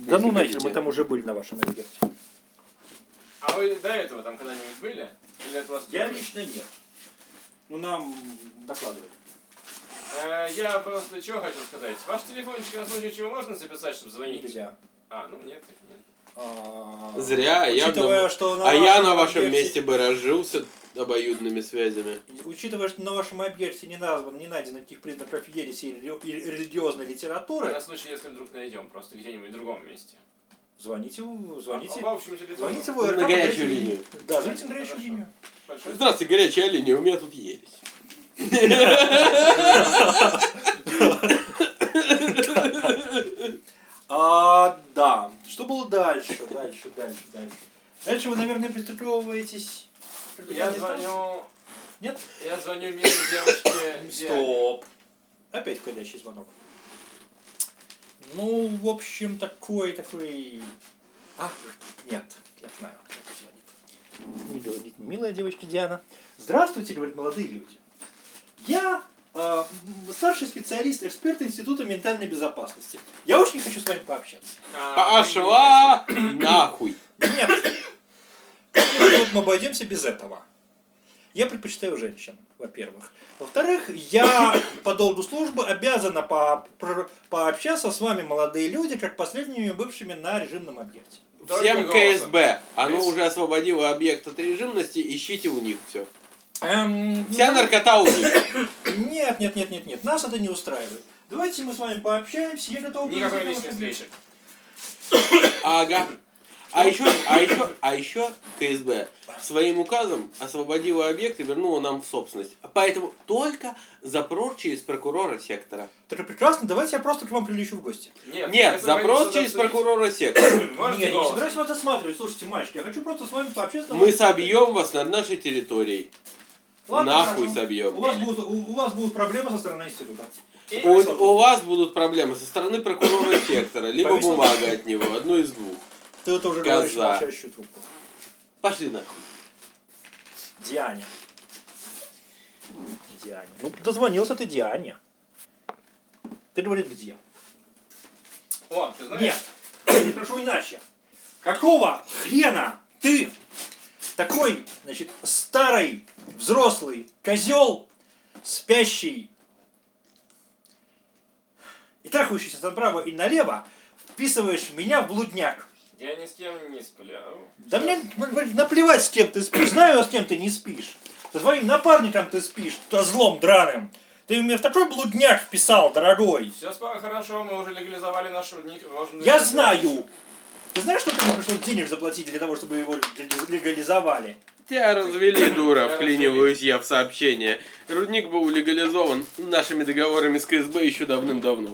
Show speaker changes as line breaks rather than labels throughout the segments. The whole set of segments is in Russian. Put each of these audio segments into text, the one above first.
Да ну нахер, мы там уже были на вашем объекте.
А вы до этого там когда-нибудь были? Или это вас...
Я лично нет. Ну нам докладывали.
Я просто чего хотел сказать. Ваш телефончик на случай чего можно записать, чтобы звонить?
Нельзя.
А, ну нет, так нет.
Зря,
Учитывая, что
я на вашем месте бы разжился обоюдными связями.
Учитывая, что на вашем объекте не найдено никаких признаков ереси или религиозной литературы,
На случай, если вдруг найдем, просто где-нибудь в другом месте.
звоните.
В общем, телефон.
Звоните в
На
ОРК.
горячую линию.
Да, звоните на горячую линию.
Большое
Здравствуйте, горячая линия, у меня тут ересь.
Да. Что было дальше? Дальше вы, наверное, пристыковываетесь.
Я звоню...
Нет?
Я звоню местной девочке.
Стоп. Опять входящий звонок. Ну, в общем, такой... А, нет, я знаю, кто звонит. Не говорит, милая девочка Диана. Здравствуйте, говорят молодые люди. Я старший специалист, эксперт Института ментальной безопасности. Я очень хочу с вами пообщаться.
Пошла нахуй.
Нет. Вот мы обойдемся без этого. Я предпочитаю женщин, во-первых. Во-вторых, я по долгу службы обязана пообщаться с вами, молодые люди, как последними бывшими на режимном объекте.
Всем КСБ. Оно уже освободило объект от режимности, ищите у них все. Вся наркота у них.
Нет. Нас это не устраивает. Давайте мы с вами пообщаемся. Я готов...
Никакой личной встречи.
Ага. А еще КСБ своим указом освободила объект и вернула нам в собственность. Поэтому только запрос через прокурора сектора.
Так прекрасно, давайте я просто к вам прилечу в гости.
Нет, запрос через прокурора сектора.
Нет, я не собираюсь вас осматривать. Слушайте, мальчики, я хочу просто с вами пообщаться.
Мы собьем вас над нашей территорией.
Ладно,
Нахуй
хорошо.
собьем.
У вас будут проблемы со стороны института.
У вас будут проблемы со стороны прокурора сектора, либо
Повесил?
бумага от него, одно из двух.
Ты это уже
Коза.
говоришь в молчащую трубку.
Пошли нахуй.
Диане. Ну, дозвонился ты Диане. Ты говоришь, где?
О, ты знаешь?
Нет, я прошу иначе. Какого хрена ты, такой, значит, старый, взрослый козел, спящий и трахающийся направо и налево, вписываешь меня в блудняк?
Я ни с кем не сплю.
Да мне наплевать, с кем ты спишь. Знаю, с кем ты не спишь. Со своим напарником ты спишь, злом драным. Ты меня в такой блудняк вписал, дорогой.
Все хорошо, мы уже легализовали наш рудник.
Я знаю. Ты знаешь, что мне пришлось денег заплатить для того, чтобы его легализовали?
Тебя развели, дура, вклиниваюсь я в сообщение. Рудник был легализован нашими договорами с КСБ еще давным-давно.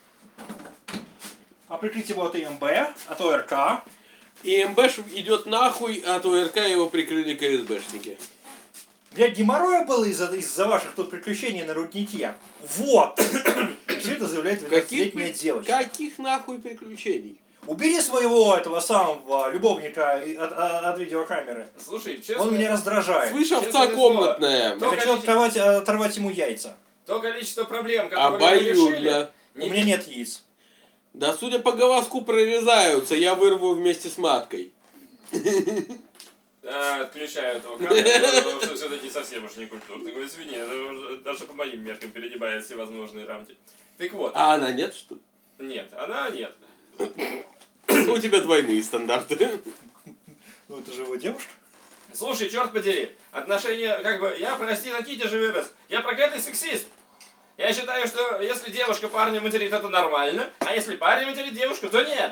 А прикрыть его от ИМБ, от ОРК.
И МБш идет нахуй, а от ОРК его прикрыли КСБшники.
Блядь, геморроя было из-за ваших тут приключений на руднике. Вот. Все это заявляет 12-летняя девочка.
Каких нахуй приключений?
Убери своего этого самого любовника от видеокамеры.
Слушай, честно...
Он меня раздражает.
Слышь, овца
Честное
комнатная.
слово.
Я хочу оторвать ему яйца.
То количество проблем, которые вы решили...
Обоюдно.
У меня нет яиц.
Да судя по голоску прорезаются, я вырву вместе с маткой.
Отключаю этого камеру, что все-таки совсем уж не культурно. Ты говоришь, извини, даже по моим меркам перегибает всевозможные рамки. Так вот.
А она нет, что ли?
Нет, она нет.
У тебя двойные стандарты.
Ну это же его девушка.
Слушай, черт подери, отношения, как бы, я, прости, на Ките же вырос. Я проклятый сексист. Я считаю, что если девушка парня материт, это нормально, а если парень материт девушку, то нет.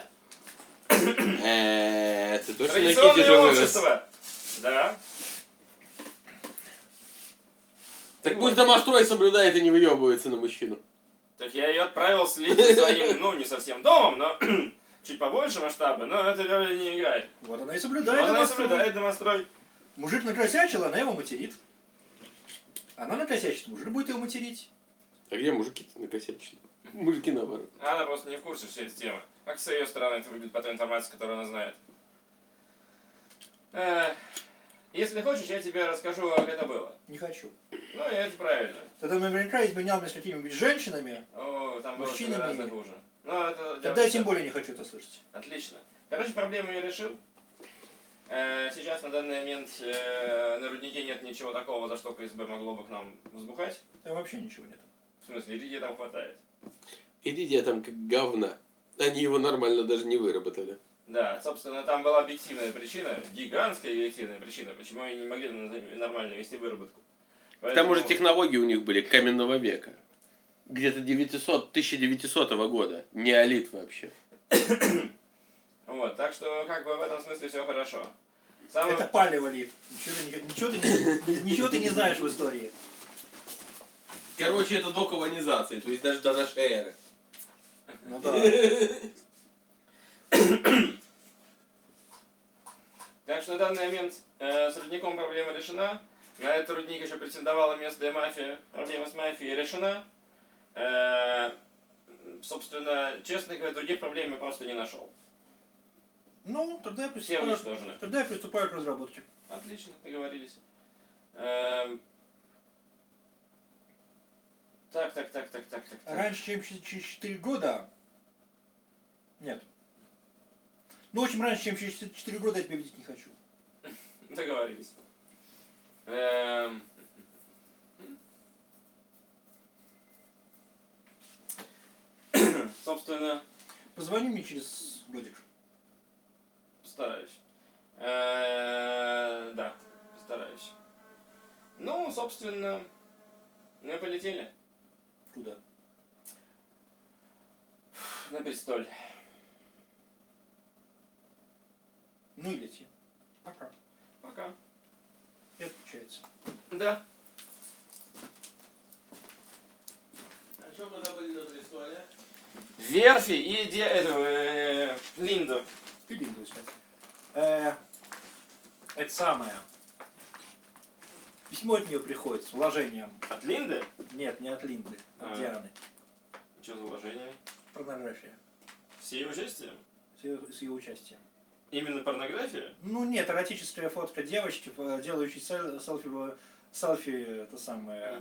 Ты точно на Ките же
Традиционное
вырос.
общество. Да.
Так пусть домострой соблюдает и не выебывается на мужчину.
Так я ее отправил следить за своим, ну, не совсем домом, но чуть побольше масштаба, но это роли не играет.
Вот она и соблюдает.
Она и
домострой.
соблюдает домострой.
Мужик накосячил, она его материт. Она накосячит, мужик будет его материть.
А где мужики-то накосячили? Мужики наоборот.
Она просто не в курсе всей этой темы. Как с ее стороны это выглядит по той информации, которую она знает. Если хочешь, я тебе расскажу, как это было.
Не хочу.
Ну, и это правильно.
Ты наверняка изменял меня с какими-нибудь женщинами.
О, там было
Мужчинами
гораздо хуже. Ну, это
Тогда я тем более не хочу это слышать.
Отлично. Короче, проблему я решил. Сейчас на данный момент на руднике нет ничего такого, за что КСБ могло бы к нам взбухать.
Там вообще ничего нет.
В смысле, иридия там хватает.
Иридия там как говна. Они его нормально даже не выработали.
Да, собственно, там была объективная причина, гигантская объективная причина, почему они не могли нормально вести выработку.
К тому же технологии у них были каменного века. Где-то 1900 года. Неолит вообще.
Вот, так что как бы в этом смысле все хорошо.
Это палеолит. Ничего ты не знаешь в истории.
Короче, это до колонизации, то есть даже до нашей эры.
Ну да.
Так что на данный момент с рудником проблема решена. На этот рудник еще претендовала местная мафия. Проблема с мафией решена. Собственно, честно говоря, других проблем я просто не нашел.
Ну, тогда я
Все уничтожены.
приступаю к разработке.
Отлично, договорились. Так.
Раньше, чем через 4 года... Нет. Ну, в общем, раньше, чем через 4 года я тебя видеть не хочу.
Договорились. Собственно,
Позвони мне через годик.
постараюсь. Да, постараюсь. Ну, собственно, мы полетели
Куда?
на Бристоль.
Ну и лети. Пока.
Пока.
И отключается.
Да.
А что мы забыли на Бристоле?
Верфи и Линду.
И Линду искать. Это самое. Письмо от нее приходит с вложением.
От Линды?
Нет, не от Линды, от
А.
Дианы.
Что за уважение?
Порнография.
С ее участием?
С ее участием.
Именно порнография?
Ну нет, эротическая фотка девочки, делающей селфи, это самое.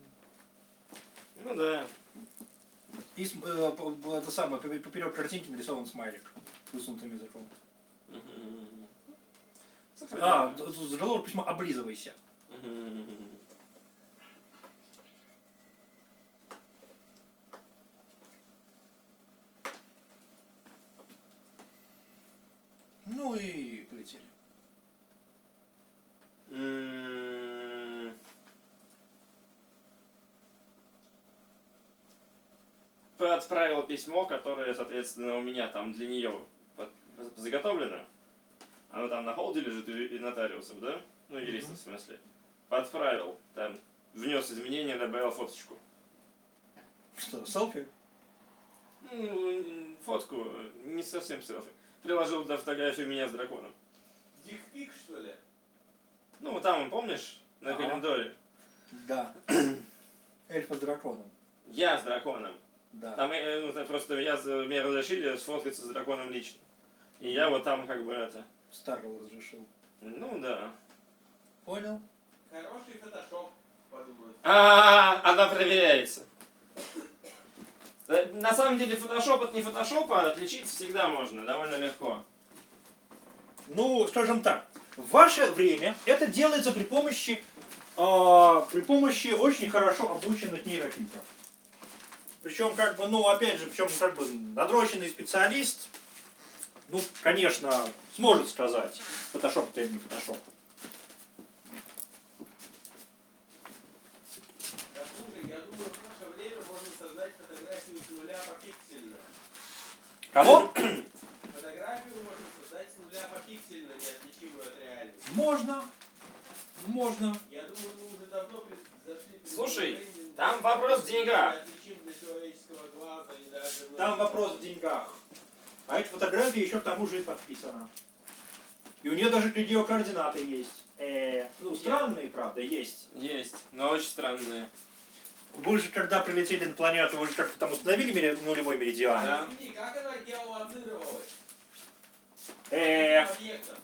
Ну да.
И это самое, поперек картинки нарисован смайлик с высунутым языком. Заголовок письма «Облизывайся». Ну и полетели.
Отправил письмо, которое, соответственно, у меня там для нее заготовлено. Оно там на холде лежит и нотариусов, да? Ну, юристов в смысле. Подправил, там, внес изменения, добавил фоточку.
Что, селфи?
Ну, фотку, не совсем селфи. Приложил туда фотографию меня с драконом.
Дикпик, что ли?
Ну, там, помнишь, на
Ага.
календаре?
Да. Эльфа с драконом.
Я с драконом.
Да.
Там, просто мне разрешили сфоткаться с драконом лично. И я вот там как бы это...
Старого разрешил.
Ну да.
Понял?
Хороший фотошоп, подумаю.
Она проверяется. На самом деле фотошоп от не фотошопа отличить всегда можно, довольно легко.
Ну, скажем так, в ваше время это делается при помощи очень хорошо обученных нейрофильтров. Причем, как бы, ну, опять же, надроченный специалист, ну, конечно, сможет сказать, фотошоп это или не фотошоп.
Да, слушай, я думаю, в наше время можно создать фотографию с нуля попиксельно.
Кого?
Фотографию можно создать с нуля попиксельно, неотличимую от реальности.
Можно.
Я думаю, мы уже давно зашли...
Слушай, там вопрос в деньгах.
Неотличим для человеческого глаза и даже...
Там вопрос в деньгах. А эта фотография еще к тому же и подписана. И у нее даже видеокоординаты есть. Ну, странные, правда, есть.
Есть, но очень странные.
Вы же, когда прилетели на планету, вы же как-то там установили нулевой меридиан?
Да.
Извини, как она геолоцировалась?
Эх.
Объектом.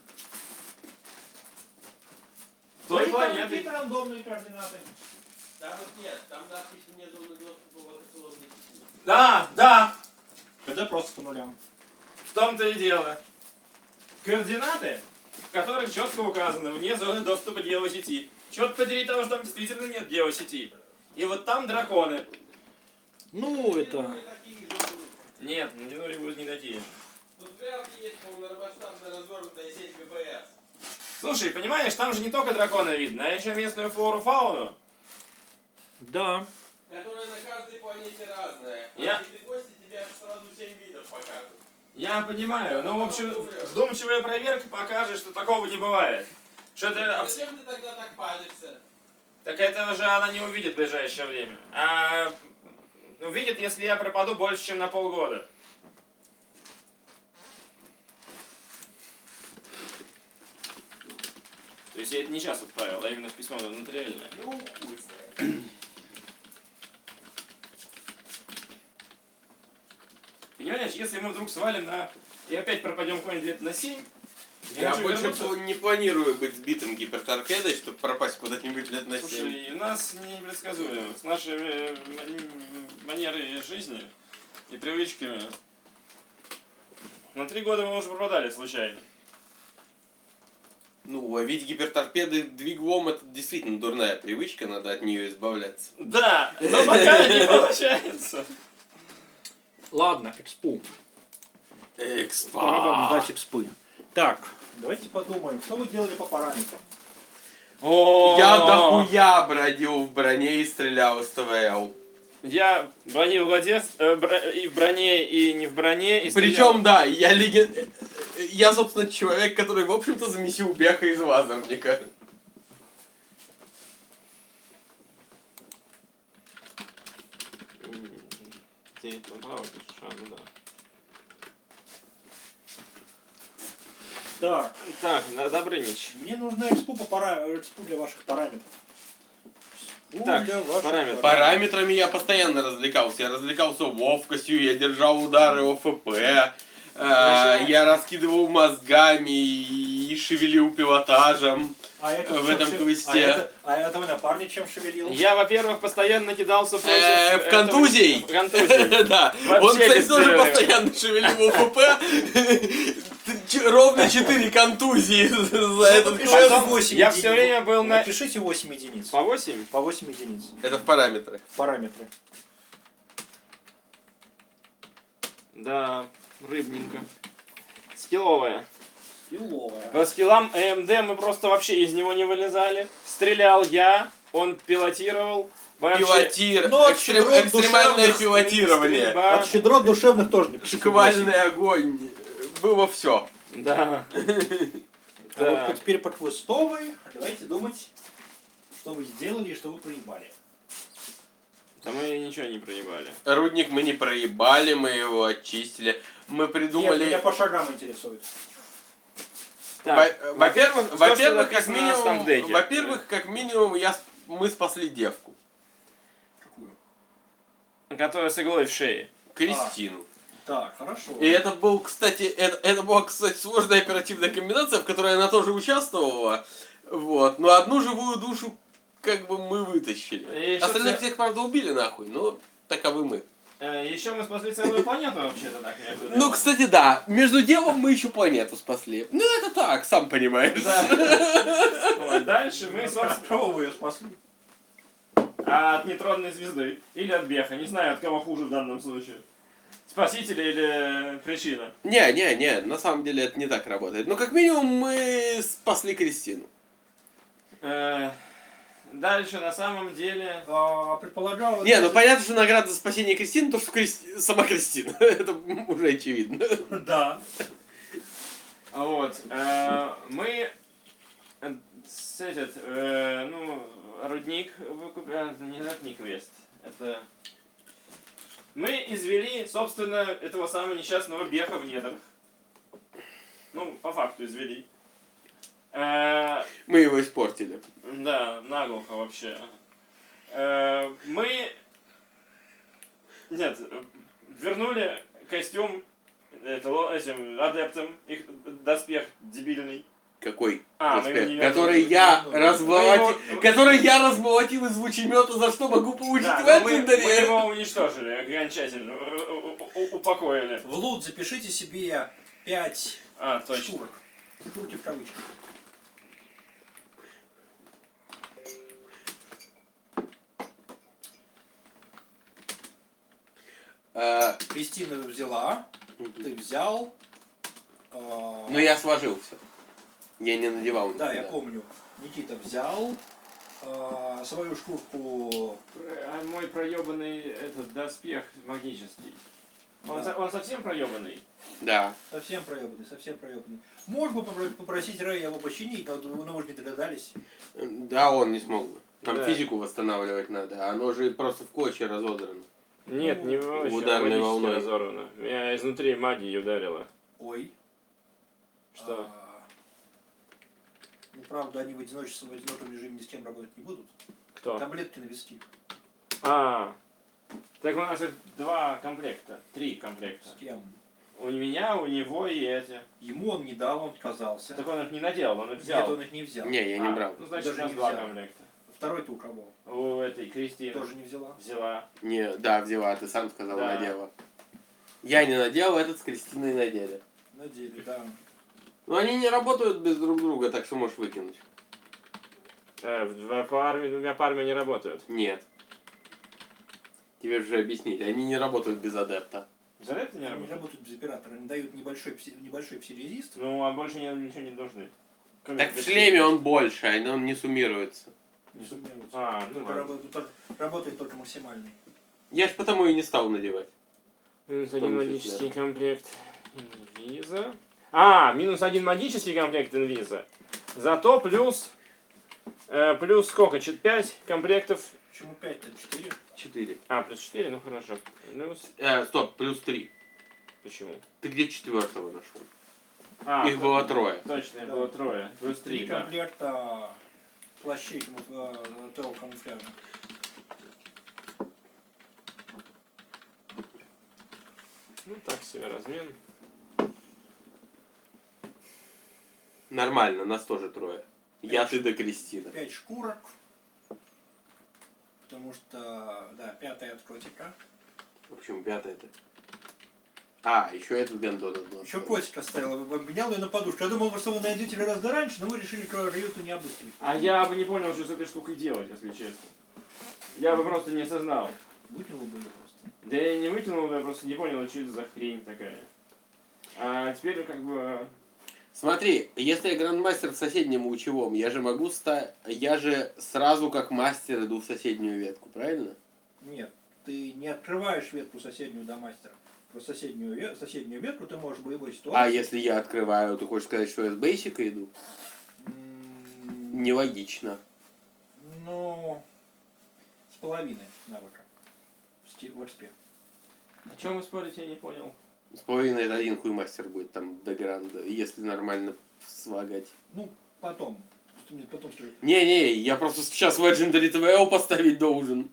Той
Какие
планеты.
рандомные координаты?
Там вот нет, там надпись вне зоны доступа в локационной системе.
Да.
ГД просто по нулям.
В том-то и дело. Координаты, в которых четко указано вне зоны доступа геосети. Черт подери того, что там действительно нет геосети. И вот там драконы.
Ну, это...
Нет, на Динуре будут не такие.
Тут вряд ли есть полномасштабная развернутая сеть ВПС.
Слушай, понимаешь, там же не только драконы видно, а еще местную флору-фауну.
Да.
Которая на каждой планете разная.
Я-
А если гости тебе аж сразу 7 видов покажут.
Я понимаю, но в общем, вдумчивая проверка покажет, что такого не бывает. Что это...
Зачем ты тогда так палишься?
Так этого же она не увидит в ближайшее время. А увидит, если я пропаду больше, чем на полгода. То есть я это не сейчас отправил, а именно в письмо нотариальное.
Ну,
Понимаешь, если мы вдруг свалим на... и опять пропадем куда-нибудь лет на 7,
я
хочу
больше
вернуться.
всего не планирую быть сбитым гиперторпедой, чтобы пропасть куда-нибудь лет на 7.
Слушай, у нас непредсказуемо. С нашими манерой жизни и привычками. На 3 года мы уже пропадали случайно.
Ну, ловить гиперторпеды двиглом это действительно дурная привычка, надо от нее избавляться.
Да, но пока не получается.
Ладно, экспу. Пора вам сдать экспы. Так, давайте подумаем, что вы делали по параметрам.
Я дохуя бродил в броне и стрелял из ТВЛ.
Я броневладелец, и в броне, и не в броне. И
Причем, да, я, собственно, человек, который, в общем-то, замесил беха из лазерника.
Так,
Так, Добрынич.
мне нужна экспу экспу для ваших параметров. Экспу
Так,
для ваших
параметры.
Параметрами я постоянно развлекался. Я развлекался ловкостью, я держал удары ОФП, я раскидывал мозгами и шевелил пилотажем.
А это
в этом квесте.
А этого напарник чем шевелил?
Я, во-первых, постоянно кидался против...
В контузии.
Контузии.
Да.
Вообще
Он, кстати,
без
тоже
перерыва.
постоянно шевелил ОФП. Ровно 4 контузии за этот
Напишите
квест.
8
Я
единиц.
все время был на...
Напишите 8 единиц.
По 8?
По 8 единиц.
Это в параметры.
Параметры.
Да, рыбненько. Скилловая.
Иловая.
По скиллам АМД мы просто вообще из него не вылезали. Стрелял я, он пилотировал. Вообще...
Ну,
Экстремальное
душевных
пилотирование.
Стрельба.
От щедрот душевных тоже не пишите.
Шквальный огонь. Было все.
Да.
А вот теперь по квестовой давайте думать, что вы сделали и что вы проебали.
Да мы ничего не проебали.
Рудник мы не проебали, мы его очистили. Мы
Нет,
придумали...
меня по шагам интересует.
Так,
Во-первых,
что
во-первых, как
написано на стампдеке?
минимум, во-первых, как минимум, мы спасли девку.
которая с иглой в шее.
Кристину.
Так, хорошо.
И это был, кстати, это была, кстати, сложная оперативная комбинация, в которой она тоже участвовала. Вот. Но одну живую душу как бы мы вытащили.
И что
Остальных
ты-
всех, правда, убили нахуй, но таковы мы.
Еще мы спасли целую планету вообще-то так между делом.
Ну, кстати, да. Между делом мы еще планету спасли. Ну, это так, сам понимаешь.
Вот, дальше мы, собственно,
Кого вы ее спасли?
от нейтронной звезды. Или от Беха. Не знаю, от кого хуже в данном случае. Спасителя или причина.
Не, на самом деле это не так работает. Но как минимум мы спасли Кристину.
Дальше, на самом деле...
Предполагал...
Не, ну понятно, что награда за спасение Кристины, то, что сама Кристина. Это уже очевидно.
Да.
Вот. Мы... Рудник выкупили... Не рудник квест. Это... Мы извели, собственно, этого самого несчастного Беха в недрах. Ну, по факту извели.
Мы его испортили.
Да, наглухо вообще. Мы... Нет, вернули костюм этим адептам, их доспех дебильный.
Какой?
Мы
Доспех?
его не
Который
вернули.
я
Мы
размолотил.
его-
Который я размолотил из лучемета, за что могу получить
Да,
в
но мы
Легендаре.
его уничтожили окончательно. упокоили.
В лут запишите себе 5
А, точно.
шкурок. Шкурки в кавычках. Кристина взяла, ты взял.
Ну я сложил все. Я не надевал.
Да, я
никуда.
помню. Никита взял свою шкурку.
А мой проебанный этот доспех магический.
Да.
Он совсем проебанный?
Да.
Совсем проебанный, совсем проебанный. Можно попросить Рэя его починить, но мы же не догадались.
Да, он не смог бы. Там
Да.
физику восстанавливать надо. Оно же просто в клочья разодрано.
Нет, не вообще,
ударной
магически
волной.
разорвано. Меня изнутри магией ударило.
Ой.
Что?
Ну, правда, они в одиночном режиме ни с кем работать не будут.
Кто?
Таблетки навести.
А, так у нас их 2 комплекта, 3 комплекта.
С кем?
У меня, у него и эти.
Ему он не дал, он отказался.
Так он их не надел, он их
Нет,
взял.
он их не взял.
Не, я не
А,
брал.
Ну, значит,
Даже
у нас
не
2
взял.
комплекта.
Второй-то у кого?
У этой Кристины
Тоже не взяла.
взяла.
Не, да, взяла, ты сам сказал,
Да.
надела. Я не надел, этот с Кристиной надели.
На деле, да.
Но они не работают без друг друга, так что можешь выкинуть.
Двумя парами не работают.
Нет. Тебе уже объяснили, они не работают без адепта.
За это не
Они
работают?
работают без оператора, они дают небольшой псилезист.
Ну, а больше ничего не должны. Кроме
Так в
как
шлеме он больше, а он не суммируется.
Не суммируется.
А, ну
Только
ладно.
работает только максимальный.
Я ж потому и не стал надевать.
Минус
том
один
числе.
магический комплект инвиза. А, минус 1 магический комплект инвиза. Зато плюс сколько? 5 комплектов.
Почему 5-то? 4?
4.
А, плюс 4, ну хорошо. Плюс.
Стоп, плюс 3.
Почему?
Ты где 4-го нашел?
А,
Их было 3.
Точно, их
Да.
было 3. Плюс 3,
3
да.
комплекта плащей камуфляжа.
Ну так себе размен.
Нормально, нас тоже 3. Я, ты да Кристина.
5 шкурок. Потому что, да, 5-я от котика.
В общем, 5-это. А, еще этот Гандон отдал.
Еще котик оставил, обменял ее на подушку. Я думал, что вы найдете гораздо раньше, но мы решили Раюту не обыскивать.
А я бы не понял, что с этой штукой делать, если честно. Я бы просто не осознал.
Выкинул бы ее просто.
Да я не выкинул, я просто не понял, что это за хрень такая. А теперь как бы...
Смотри, если я грандмастер в соседнем лучевом, я же сразу как мастер иду в соседнюю ветку, правильно?
Нет, ты не открываешь ветку соседнюю до мастера. Про соседнюю ветку ты можешь в боевой ситуации.
А если я открываю, ты хочешь сказать, что я с бейсика иду? Нелогично.
Ну, с половиной навыка. В экспе.
О чем вы спорите, я не понял.
С половиной это один хуй мастер будет там до гранда, если нормально слагать.
Ну, потом. Ты мне потом скажи.
Не-не, я просто сейчас в Legendary TVL поставить должен.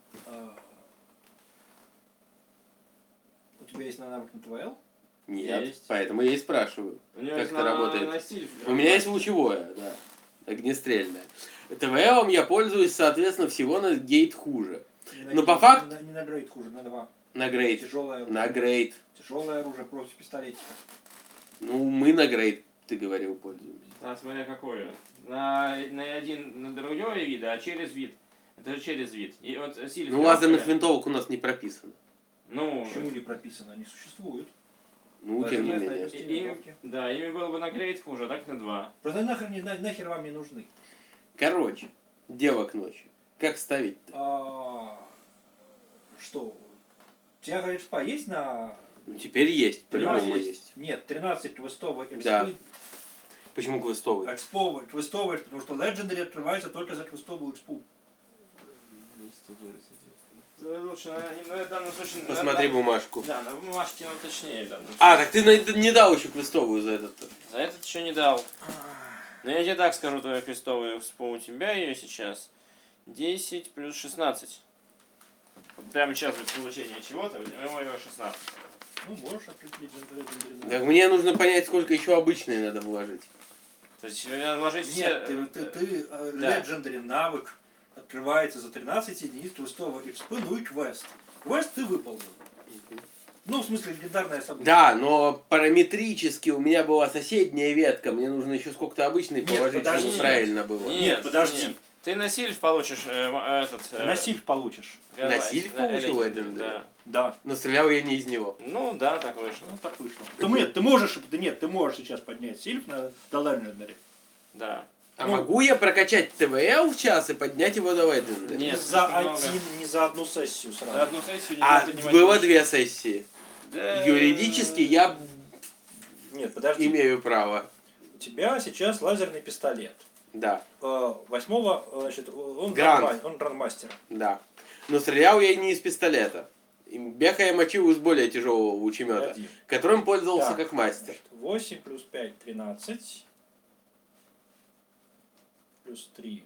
У тебя есть на навык на ТВЛ?
Нет,
Есть.
поэтому я и спрашиваю.
У него
Как
есть
это работает?
на стиль.
У меня есть лучевое, да, огнестрельное. ТВЛом я пользуюсь, соответственно, всего на гейт хуже. Но по факту...
Не на грейд хуже, на 2.
На грейд.
Тяжелое оружие.
На грейд.
Тяжелое оружие против пистолетика.
Ну, мы на грейд, ты говорил, пользуемся.
А смотря какое. На один на другой вид, а через вид. Это же через вид. И вот силе
Ну, лазерных винтовок у нас не прописано.
Ну,
Почему не прописано? Они существуют.
Ну,
Даже
тем не
я
менее.
знаю,
им, да, ими было бы на грейд хуже, а так на 2.
Просто нахер вам не нужны.
Короче, дело к ночи. Как ставить-то?
Что? У тебя, говорит, спа есть на...
Ну, теперь есть, по-любому
есть.
есть.
Нет, 13 квестовой экспы.
Да. Почему квестовый?
Квестовый, потому что Legendary открывается только за квестовую экспу.
Лучше, на данном случае...
Посмотри бумажку.
Да, на бумажке он точнее. Да,
А, так ты не дал еще квестовую за этот.
За этот еще не дал. Но я тебе так скажу, твою крестовую экспо у тебя ее сейчас 10 плюс 16. Вот прямо сейчас будет получение чего-то, у него ее 16.
Ну, можешь открыть Legendary.
Так мне нужно понять, сколько еще обычной надо вложить.
То есть вложить все...
Нет, ты
да.
Legendary навык открывается за 13 единиц квестовой экспы, ну и квест. Квест ты выполнил. Ну, в смысле, легендарное событие.
Да, но параметрически у меня была соседняя ветка. Мне нужно еще сколько-то обычной
Нет,
положить,
подожди.
чтобы правильно было.
Нет, подожди.
нет. Ты на сильф получишь этот...
На сильф получишь.
На сильф получил Legendary?
Да.
Да.
Но стрелял я не из него.
Ну да, так вышло.
Ну, так вышло. Нет, ты можешь, ты можешь сейчас поднять сильф на до Legendary.
Да.
А
Ну,
могу я прокачать ТВЛ в час и поднять его до Legendary?
Нет,
Не за
слишком много.
один, не за одну сессию
За
сразу.
одну сессию
А
никто поднимать
было
не
две сессии.
Да.
Юридически я
Нет, подожди.
имею право.
У тебя сейчас лазерный пистолет.
Да,
8-го, значит, он
Гранд.
грандмастер.
да. Но стрелял я не из пистолета. И беха я мочил из более тяжелого лучемета,
Один.
которым пользовался
Так,
как мастер.
значит, 8 плюс 5, 13. Плюс 3,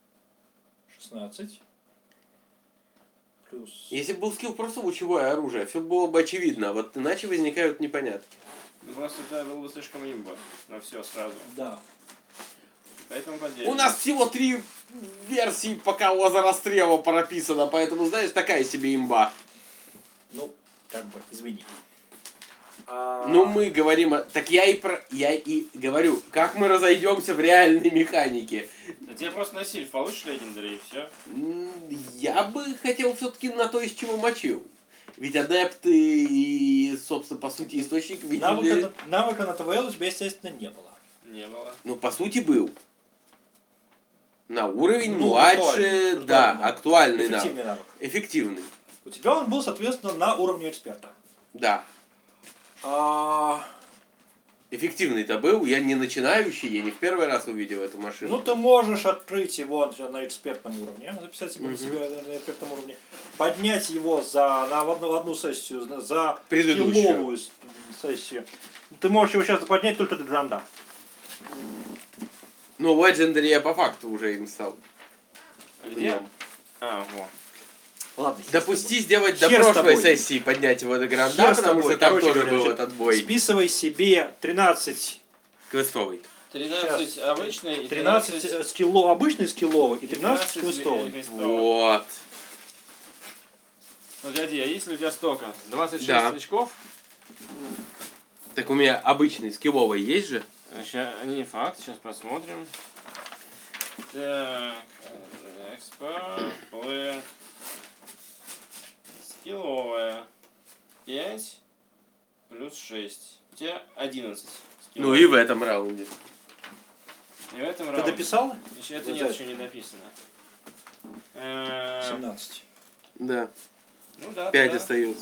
16. Плюс...
Если бы был скилл просто лучевое оружие, все было бы очевидно, а вот иначе возникают непонятно.
Ну, просто это было бы слишком имба на все сразу.
Да.
Поэтому поделим.
У нас всего 3 версии, пока лазерострела прописано, поэтому, знаешь, такая себе имба.
Ну, как бы, извини.
Ну, мы говорим, так я и говорю, как мы разойдемся в реальной механике.
Да тебе просто на сильф получишь легендари и все.
Я бы хотел все-таки на то, из чего мочил. Ведь адепты и, собственно, по сути, источник видели...
Навыка на ТВЛ у тебя, естественно, не было.
Не было.
Ну, по сути, был. На уровень
Ну,
младше,
актуальный,
да,
актуальный.
актуальный, да.
Эффективный навык.
Эффективный,
У тебя он был, соответственно, на уровне эксперта.
да.
А,
Эффективный-то был, я не начинающий, я не в первый раз увидел эту машину.
ну, ты можешь открыть его на экспертном уровне, записать себе на
Мгм.
себя на экспертном уровне, поднять его в одну сессию, за
Предыдущую.
скилловую сессию. Ты можешь его сейчас поднять только до гранда.
Ну, Legendary я по факту уже им стал.
Где? А, вот.
Ладно.
Допусти сделать до
Хер с
прошлой
тобой.
сессии поднять его до гранда,
Хер с
потому
тобой.
что там
Короче
тоже
говоря,
был
значит,
этот бой.
Списывай себе 13
Квестовый.
13 обычный и
13 обычный скилловый и 13 квестовый.
Вот.
Погоди, а если у тебя столько? 26
Да.
очков?
Так у меня обычный скилловый есть же?
Сейчас, не факт, сейчас посмотрим. Так, экспорт, плей. Скилловая. 5 плюс 6. У тебя 11.
Ну и в этом раунде.
И в этом
Ты
раунде.
дописал?
Еще это нет, еще не написано.
17.
Да.
Ну да,
5
да.
остается.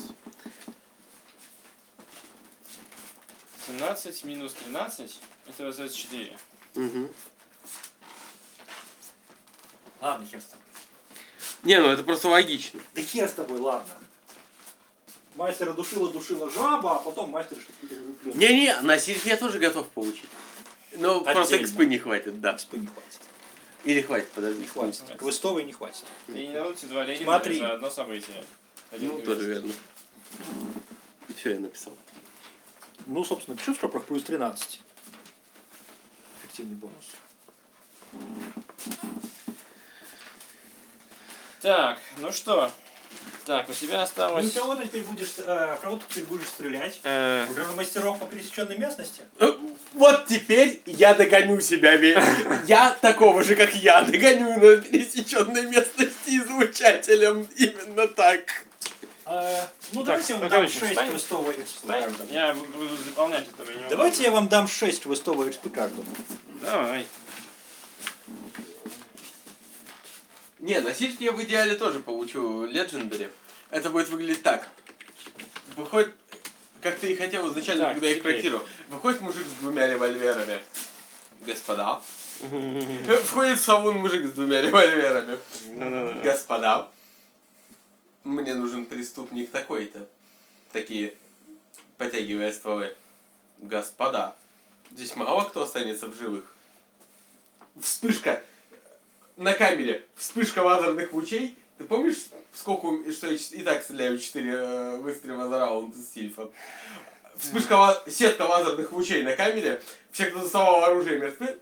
17 минус 13, это 24.
Угу.
Ладно, хер с тобой.
Не, ну это просто логично.
Да хер с тобой, ладно. Мастера душила жаба, а потом мастер что-то выплюнул.
Не-не, на сильфе я тоже готов получить. Но просто
Отдельно.
экспы не хватит, да.
Экспы не хватит.
Или хватит, подожди.
Не хватит. Квестовый не хватит.
И не дадут тебе 2 легенда
Смотри.
за одно событие. Один
Ну,
квест.
тоже верно. Все, я написал.
Ну, собственно, пишу в стропах плюс 13. Эффективный бонус.
Так, ну что? Так, у тебя
Ну,
осталось...
кого ты теперь будешь, кого ты теперь будешь стрелять?
э,
Мастеров по пересеченной местности?
Вот теперь я догоню себя. Я такого же, как я, догоню на пересеченной местности излучателем. Именно так.
Ну,
Так,
давайте я вам
ну,
дам
короче,
6
встань.
квестовых
Встань,
экспертов.
я буду заполнять это. не
Давайте я вам дам 6 квестовых экспертов.
Давай.
Не, на сильфе я в идеале тоже получу Legendary. Это будет выглядеть так. Выходит, как ты и хотел изначально,
Так,
когда я их
теперь.
проектировал. Выходит мужик с 2 револьверами. Господа. Входит в салон мужик с 2 револьверами.
Да-да-да.
Господа. Мне нужен преступник такой-то. Такие, потягивая стволы. Господа. Здесь мало кто останется в живых. Вспышка. На камере. Вспышка лазерных лучей. Ты помнишь, сколько, что я и так стреляю 4 выстрела за раунд из сильфа? Вспышка, сетка лазерных лучей на камере. Все, кто доставал оружие, мертвы.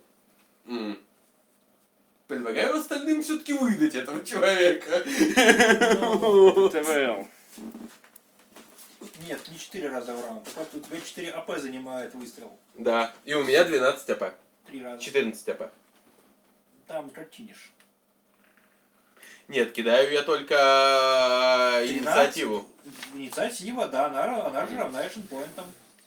Предлагаю остальным все-таки выдать этого человека.
ТВЛ.
Нет, не 4 раза в раунд. Так вот, у тебя 4 АП занимает выстрел.
Да. И у меня 12 АП.
3 раза.
14 АП.
Там картинишь.
Нет, кидаю я только
13.
инициативу.
Инициатива, да, она же равна экшн-поинтам.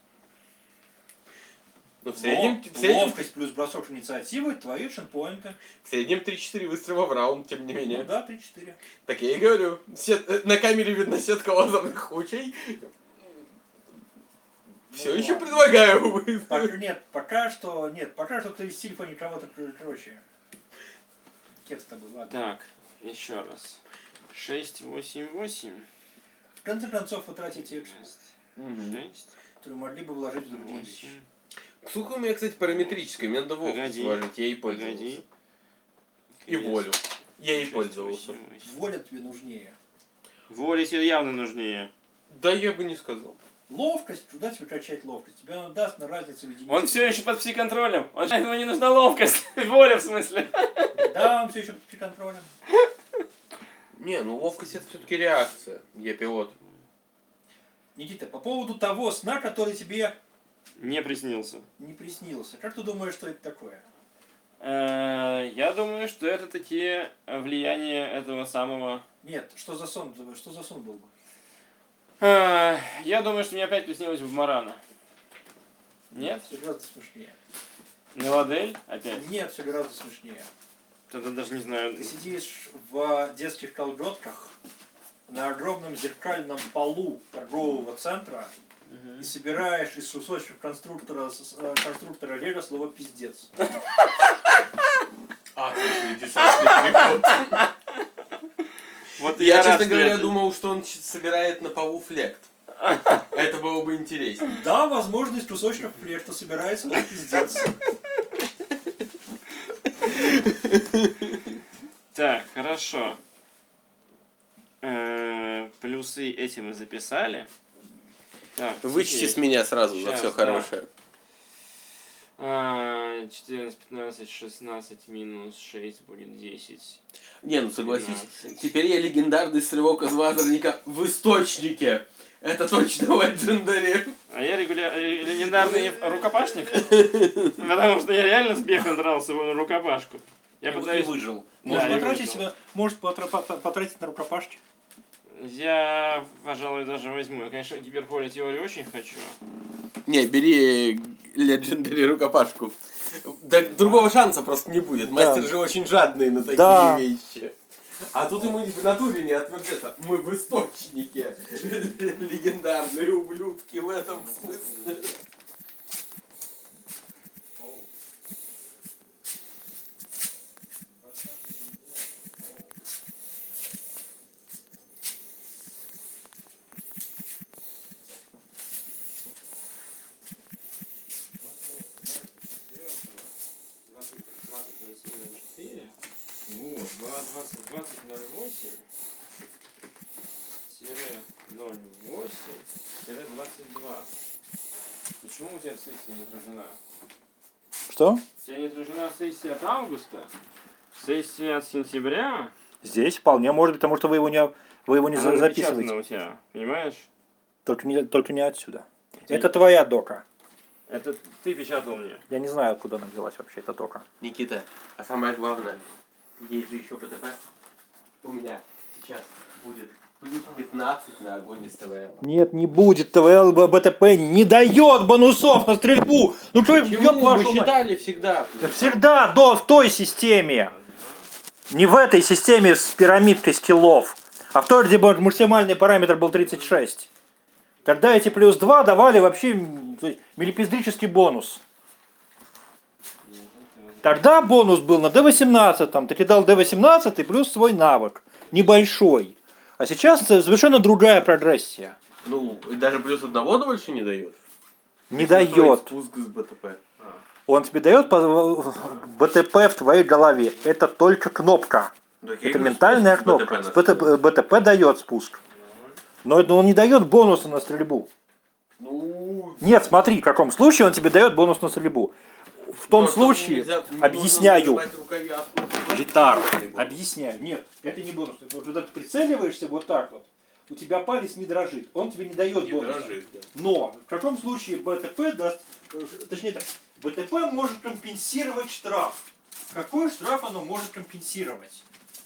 Ну, в среднем,
Ловкость плюс бросок инициативы, твои экшн-поинты.
в среднем 3-4 выстрела в раунд, тем не менее.
Ну да, 3-4.
Так я и говорю. На камере видно сетка лазерных лучей. Все еще
ладно.
предлагаю.
Нет, пока что ты из Сильфа никого-то короче. Кет с тобой, ладно.
Так, еще раз. 6, 8, 8.
В конце концов, вы тратите экшн,
6,
которые могли бы вложить в другие вещи.
8.
Сколько у меня, кстати, параметрическая? Мне надо Вовку
Погоди.
сложить, я ей пользовался.
Погоди.
И волю. Я ей
6,
пользовался.
8, 8.
Воля тебе нужнее.
Воля тебе явно нужнее.
Да я бы не сказал.
Ловкость, куда тебе качать ловкость? Тебе она даст на разницу в единице.
Он все еще под пси-контролем. Ему не нужна ловкость. Воля в смысле.
Да, он все еще под контролем.
Не, ну ловкость это все-таки реакция. Я пилот.
Никита, по поводу того сна, который тебе
Не приснился.
не приснился. Как ты думаешь, что это такое?
Я думаю, что это такие влияния этого самого...
Нет, что за сон? Что за сон был бы?
Я думаю, что мне опять приснилось в Марана. Нет?
Все гораздо смешнее.
Мелодель? Опять?
Нет, все гораздо смешнее.
Тогда даже не знаю.
Ты сидишь в детских колготках на огромном зеркальном полу торгового центра и собираешь из кусочков конструктора Лего слово «пиздец».
Вот
Я,
рад,
честно
что
говоря,
это-
думал, что он собирает на полу флект. Это было бы интереснее.
Да, возможно, из кусочков флешта собирается слово «пиздец».
Так, хорошо. Плюсы эти мы записали. Так,
Вычти
теперь.
с меня сразу за
Сейчас,
все
да.
хорошее.
14, 15, 16 минус 6 будет 10.
Не, ну согласись,
12.
теперь я легендарный стрелок из лазерника в источнике. Это точно Legendary.
А я легендарный рукопашник, потому что я реально с бегом дрался в рукопашку. Я пытаюсь...
выжил.
Да,
Может
я
потратить
выжил.
себя, может потратить на рукопашки.
Я, пожалуй, даже возьму. Я, конечно, гиперполе теорию очень хочу.
Не, бери Legendary рукопашку. Да, другого шанса просто не будет. Мастер же очень жадный на такие
Да.
вещи. А тут ему в натуре не отвергается. Мы в источнике. Легендарные ублюдки в этом смысле.
Вот, 20.08 08-22. Почему у тебя сессия не отражена?
Что?
У тебя не отражена сессия от августа? Сессия от сентября?
Здесь вполне может быть, потому что вы его не
Она
записываете.
напечатана у тебя, понимаешь?
Только не отсюда. Это твоя дока.
Это ты печатал мне.
Я не знаю, откуда она взялась вообще, эта дока.
Никита, а самое главное, есть же еще ПТП. У меня сейчас будет плюс 15 на огонь из ТВЛ.
Нет, не будет. ТВЛ БТП не дает бонусов на стрельбу. Ну что,
Почему? Мы считали всегда.
Всегда в той системе. Не в этой системе с пирамидкой скиллов, а в той, где максимальный параметр был 36. Тогда эти плюс 2 давали вообще милипиздрический бонус. Тогда бонус был на D18, там, ты кидал D18 плюс свой навык. Небольшой. А сейчас совершенно другая прогрессия.
Ну, и даже плюс одного больше не дает.
Не
Стоит
дает.
Спуск с БТП.
Он тебе дает БТП в твоей голове. Это только кнопка. Это ментальная кнопка. БТП дает спуск. Но он не дает бонуса на стрельбу.
Ну,
Нет, смотри, в каком случае он тебе дает бонус на стрельбу. В том случае, объясняю, Витар, объясняю. Нет, это не бонус. Вот когда ты прицеливаешься вот так вот, у тебя палец не дрожит, он тебе не дает
Не
бонуса.
дрожит, да.
Но в каком случае БТП даст, точнее так, БТП может компенсировать штраф. Какой штраф оно может компенсировать?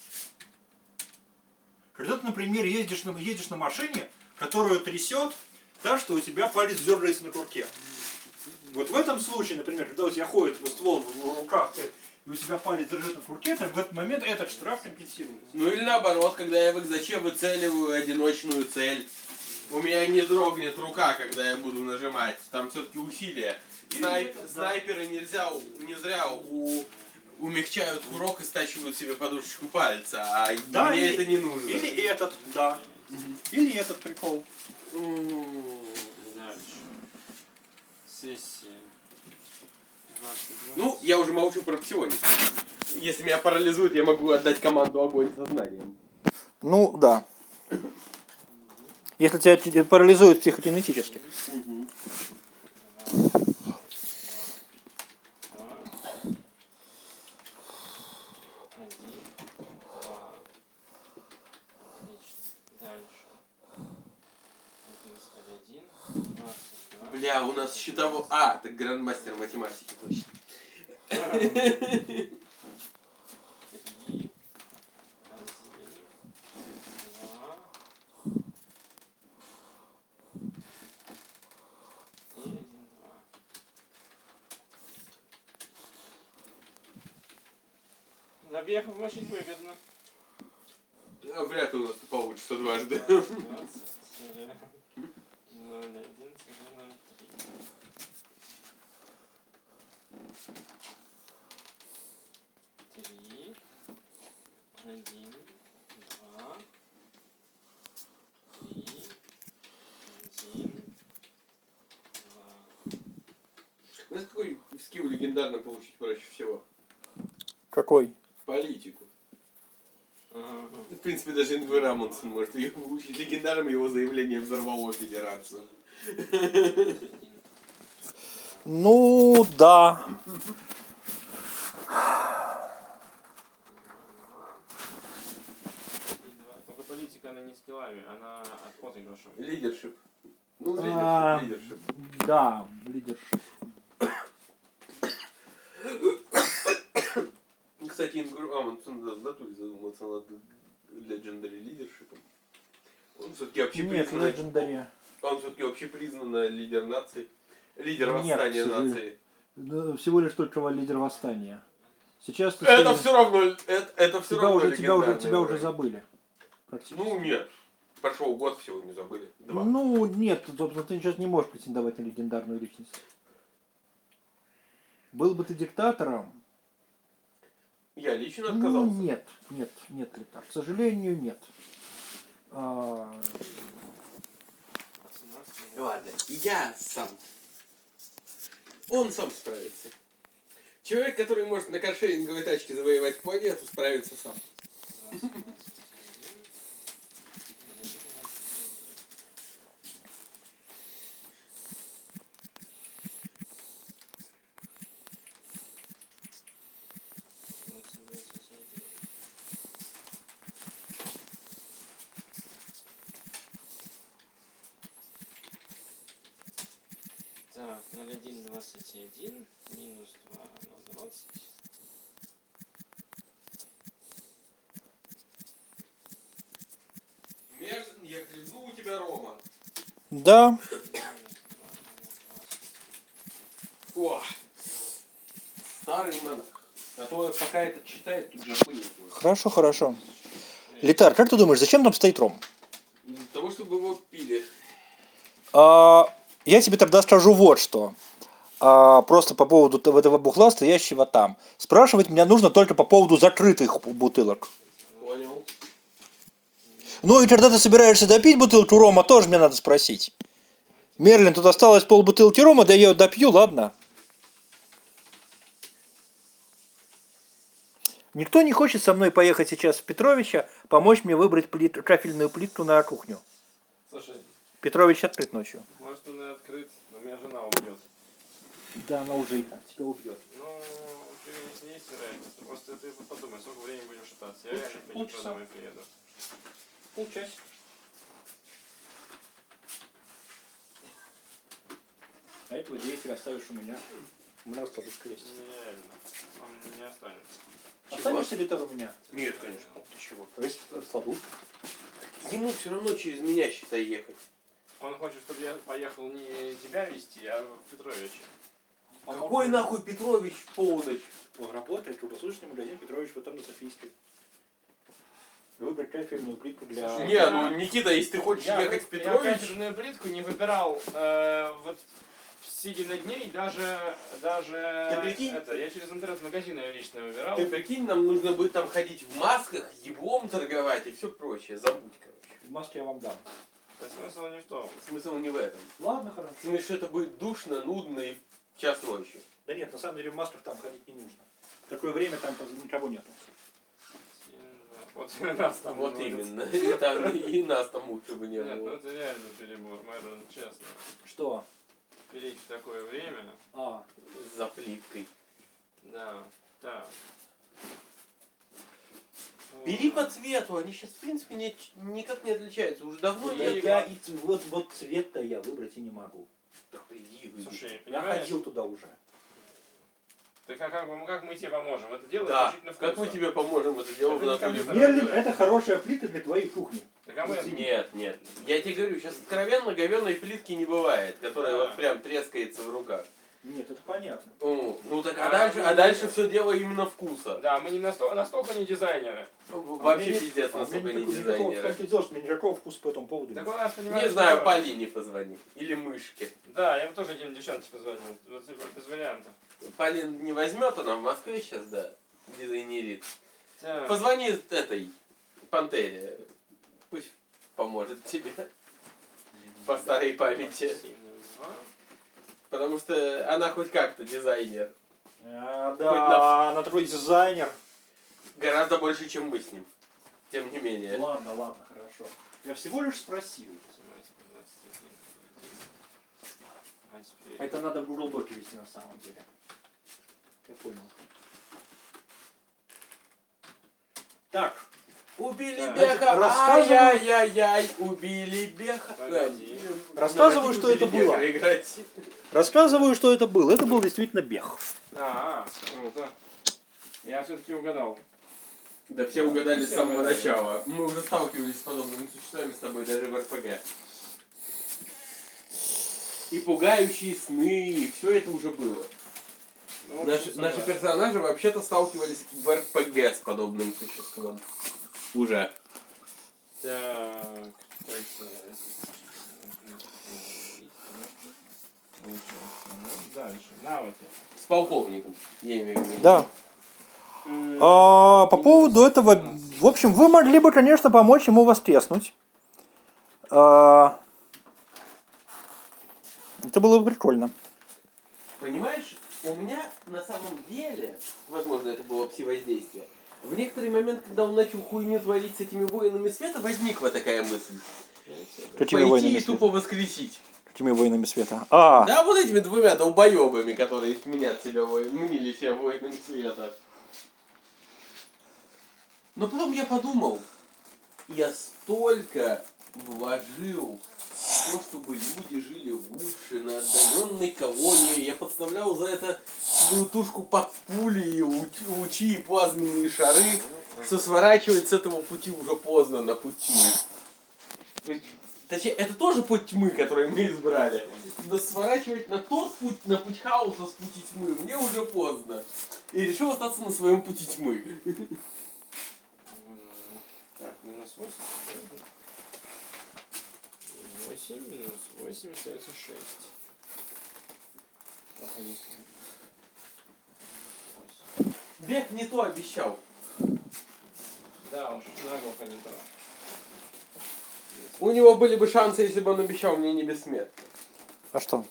Когда ты, например, едешь на машине, которую трясет так, что у тебя палец дергается на курке. Вот в этом случае, например, когда у тебя ходит ствол в руках, и у тебя палец дрожит на курке, то в этот момент этот штраф компенсируется.
Ну или наоборот, когда я зачем выцеливаю одиночную цель. У меня не дрогнет рука, когда я буду нажимать. Там все-таки усилия. Снайперы не зря умягчают курок и стачивают себе подушечку пальца, а
Да,
мне
или-
это не нужно.
Или этот, да. Или этот прикол.
Дальше. Сессия. 22.
Ну, я уже молчу про псионик. Если меня парализует, я могу отдать команду огонь сознанием.
Ну, да. Если тебя парализует психокинетически.
Бля, у нас счетово... А, так грандмастер математики, точно.
Объехав очень выгодно.
А вряд ли у нас получится дважды.
2.
У нас какой скилл легендарно получить проще всего?
Какой?
Политику. В принципе, даже Ингвар Амундсен может ее получить. Легендарным его заявление взорвало федерацию.
Ну, да.
Только политика, она не скиллами, она отыгрышем.
Лидершип. Ну,
А,
лидершип.
Да, лидершип.
Кстати, Ингвар Амундсен в натуре задумался над Legendary лидершипом. Он все-таки
Нет,
общепризнанный.
Legendary.
Он все-таки общепризнанный лидер нации. Лидер
Нет,
восстания
к сожалению.
нации.
Да, всего лишь только лидер восстания. Сейчас ты
Это
сегодня-
все равно, это все равно
тебя
легендарный
уже
уровень.
забыли. Практически.
Ну нет. Прошел год, всего не забыли. 2.
Ну, нет, собственно, ты сейчас не можешь претендовать на легендарную личность. Был бы ты диктатором,
Я лично
ну,
отказался.
нет, Летар. К сожалению, нет. А,
Ладно, я сам. Он сам справится. Человек, который может на каршеринговой тачке завоевать планету, справится сам.
Так, 0,1,21 минус 2 равно 20.
Мерзен, я хлебну у тебя, Рома.
да,
О, старый монах. А то пока это читает, тут же пыль.
хорошо, хорошо. Летар, как ты думаешь, зачем там стоит ром?
Для того, чтобы его пили.
Я тебе тогда скажу вот что. Просто по поводу этого бухла, стоящего там. Спрашивать меня нужно только по поводу закрытых бутылок.
Понял.
Ну и когда ты собираешься допить бутылку рома, тоже мне надо спросить. Мерлин, тут осталось полбутылки рома, да я ее допью, ладно? Никто не хочет со мной поехать сейчас в Петровича, помочь мне выбрать кафельную плитку на кухню.
Слушай,
Петрович открыт ночью.
может он и открыт, но меня жена убьет.
Да, она уже и так тебя убьет.
Ну, ты не есть вероятность. Просто ты подумай, сколько времени будем шататься. Я реально по
Полчаса.
домой приеду.
Полчасика. А этого деятеля оставишь у меня. У меня раскладушка есть.
Нереально. Он не останется.
Останешься ли ты у меня?
Нет, конечно. Ты чего?
То есть раскладушка.
Ему все равно через меня, считай, ехать.
Он хочет, чтобы я поехал не тебя вести, а Петровича.
Какой нахуй Петрович в полночь?
Он работает, круглосуточный магазин Петрович потом на Софийской. Выбрать кафельную плитку для...
Слушай,
Не, ну Никита, если ты хочешь ехать в
Я
Петрович...
кафельную плитку не выбирал вот сидя над ней, даже
Ты прикинь?
это, я через интернет-магазин ее лично выбирал.
Ты прикинь, нам нужно будет там ходить в масках, еблом торговать и все прочее. Забудь, короче.
В маске я вам дам.
Да смысл не в том.
Смысл не в этом.
Ладно, хорошо.
Думаешь, что это будет душно, нудно и в час ночи.
Да нет, на самом деле в масках там ходить не нужно. В такое время там никого нету.
Вот нас там
Вот
будет.
именно. И, там, и нас там лучше бы не
Нет, ну
было.
это реально перебор, Майрон, честно.
Что?
Пилить в такое время,
А,
За плиткой.
да, так.
Бери по цвету, они сейчас в принципе никак не отличаются. Уже давно нет.
я и вот цвет-то я выбрать и не могу.
Да приди, выйди.
Слушай,
Я
понимаешь,
ходил туда уже.
ты как мы тебе поможем? Это дело
Да,
исключительно
как мы
вкусно.
тебе поможем это дело в
Это
натуре?
никому
Мерлин это хорошая плита для твоей кухни.
Так, а мы-
Нет, нет. Я тебе говорю, сейчас откровенно говенной плитки не бывает, которая
Да.
вот прям трескается в руках.
Нет, это понятно.
Ну так,
А,
а дальше все дело именно вкуса.
Да, мы не настолько не дизайнеры.
Вообще пиздец,
А
насколько
мне
не
никакого,
дизайнеры.
как ты делаешь, мне никакого вкуса по этому поводу
Так
нет.
у нас, понимаешь,
Не знаю,
что-
Полине позвони. Или Мышке.
Да, я бы тоже один девчонке позвонил. Вот, типа, без вариантов.
Полин не возьмет, она в Москве сейчас, да, дизайнерит.
Так.
Позвони этой Пантере. Пусть поможет тебе. По старой памяти. Потому что она хоть как-то дизайнер.
А,
Хоть на-
да, она такой дизайнер.
Гораздо больше, чем мы с ним. Тем не менее.
Ладно, ладно, хорошо. Я всего лишь спросил. Это надо в Google Доке вести на самом деле. Я понял. Так,
Убили
Да.
Беха!
Рассказывай.
Ай-яй-яй-яй! Убили Беха!
Погоди.
Рассказываю, что это
«Убили
было».
Беха» играть.
рассказываю, что это было. Это был действительно бег.
Круто. Я все-таки угадал.
Да все угадали с самого начала. Мы уже сталкивались с подобными существами с тобой даже в РПГ. И пугающие сны, и все это уже было.
Ну, в
Наши
общем,
персонажи вообще-то сталкивались в РПГ с подобным существом. Уже.
Так, дальше. Навыки.
С полковником, я имею в виду.
Да. По поводу этого, в общем, вы могли бы, конечно, помочь ему воскреснуть. Это было бы прикольно.
Понимаешь, у меня на самом деле, возможно, это было пси-воздействие, в некоторый момент, когда он начал хуйню творить с этими воинами света, возникла такая мысль.
Какими
Пойти
воинами
и
света?
тупо воскресить.
Какими воинами света?
Да, вот этими двумя долбоебами, которые мнят себя мнили себя воинами света. Но потом я подумал, я столько вложил в то, чтобы люди жили лучше на отдаленной колонии. Я подставлял за это свою тушку под пули, лучи и плазменные шары, что сворачивать с этого пути уже поздно на пути. Точнее, это тоже путь тьмы, который мы избрали. Но сворачивать на тот путь, на путь хаоса с пути тьмы, мне уже поздно. И решил остаться на своем пути тьмы.
Так, минус 8. 8 минус 8 остается 6. Так, а если-
Бег не то обещал.
Да, уж наглухо не то.
У него были бы шансы, если бы он обещал мне не бессмертие.
А что?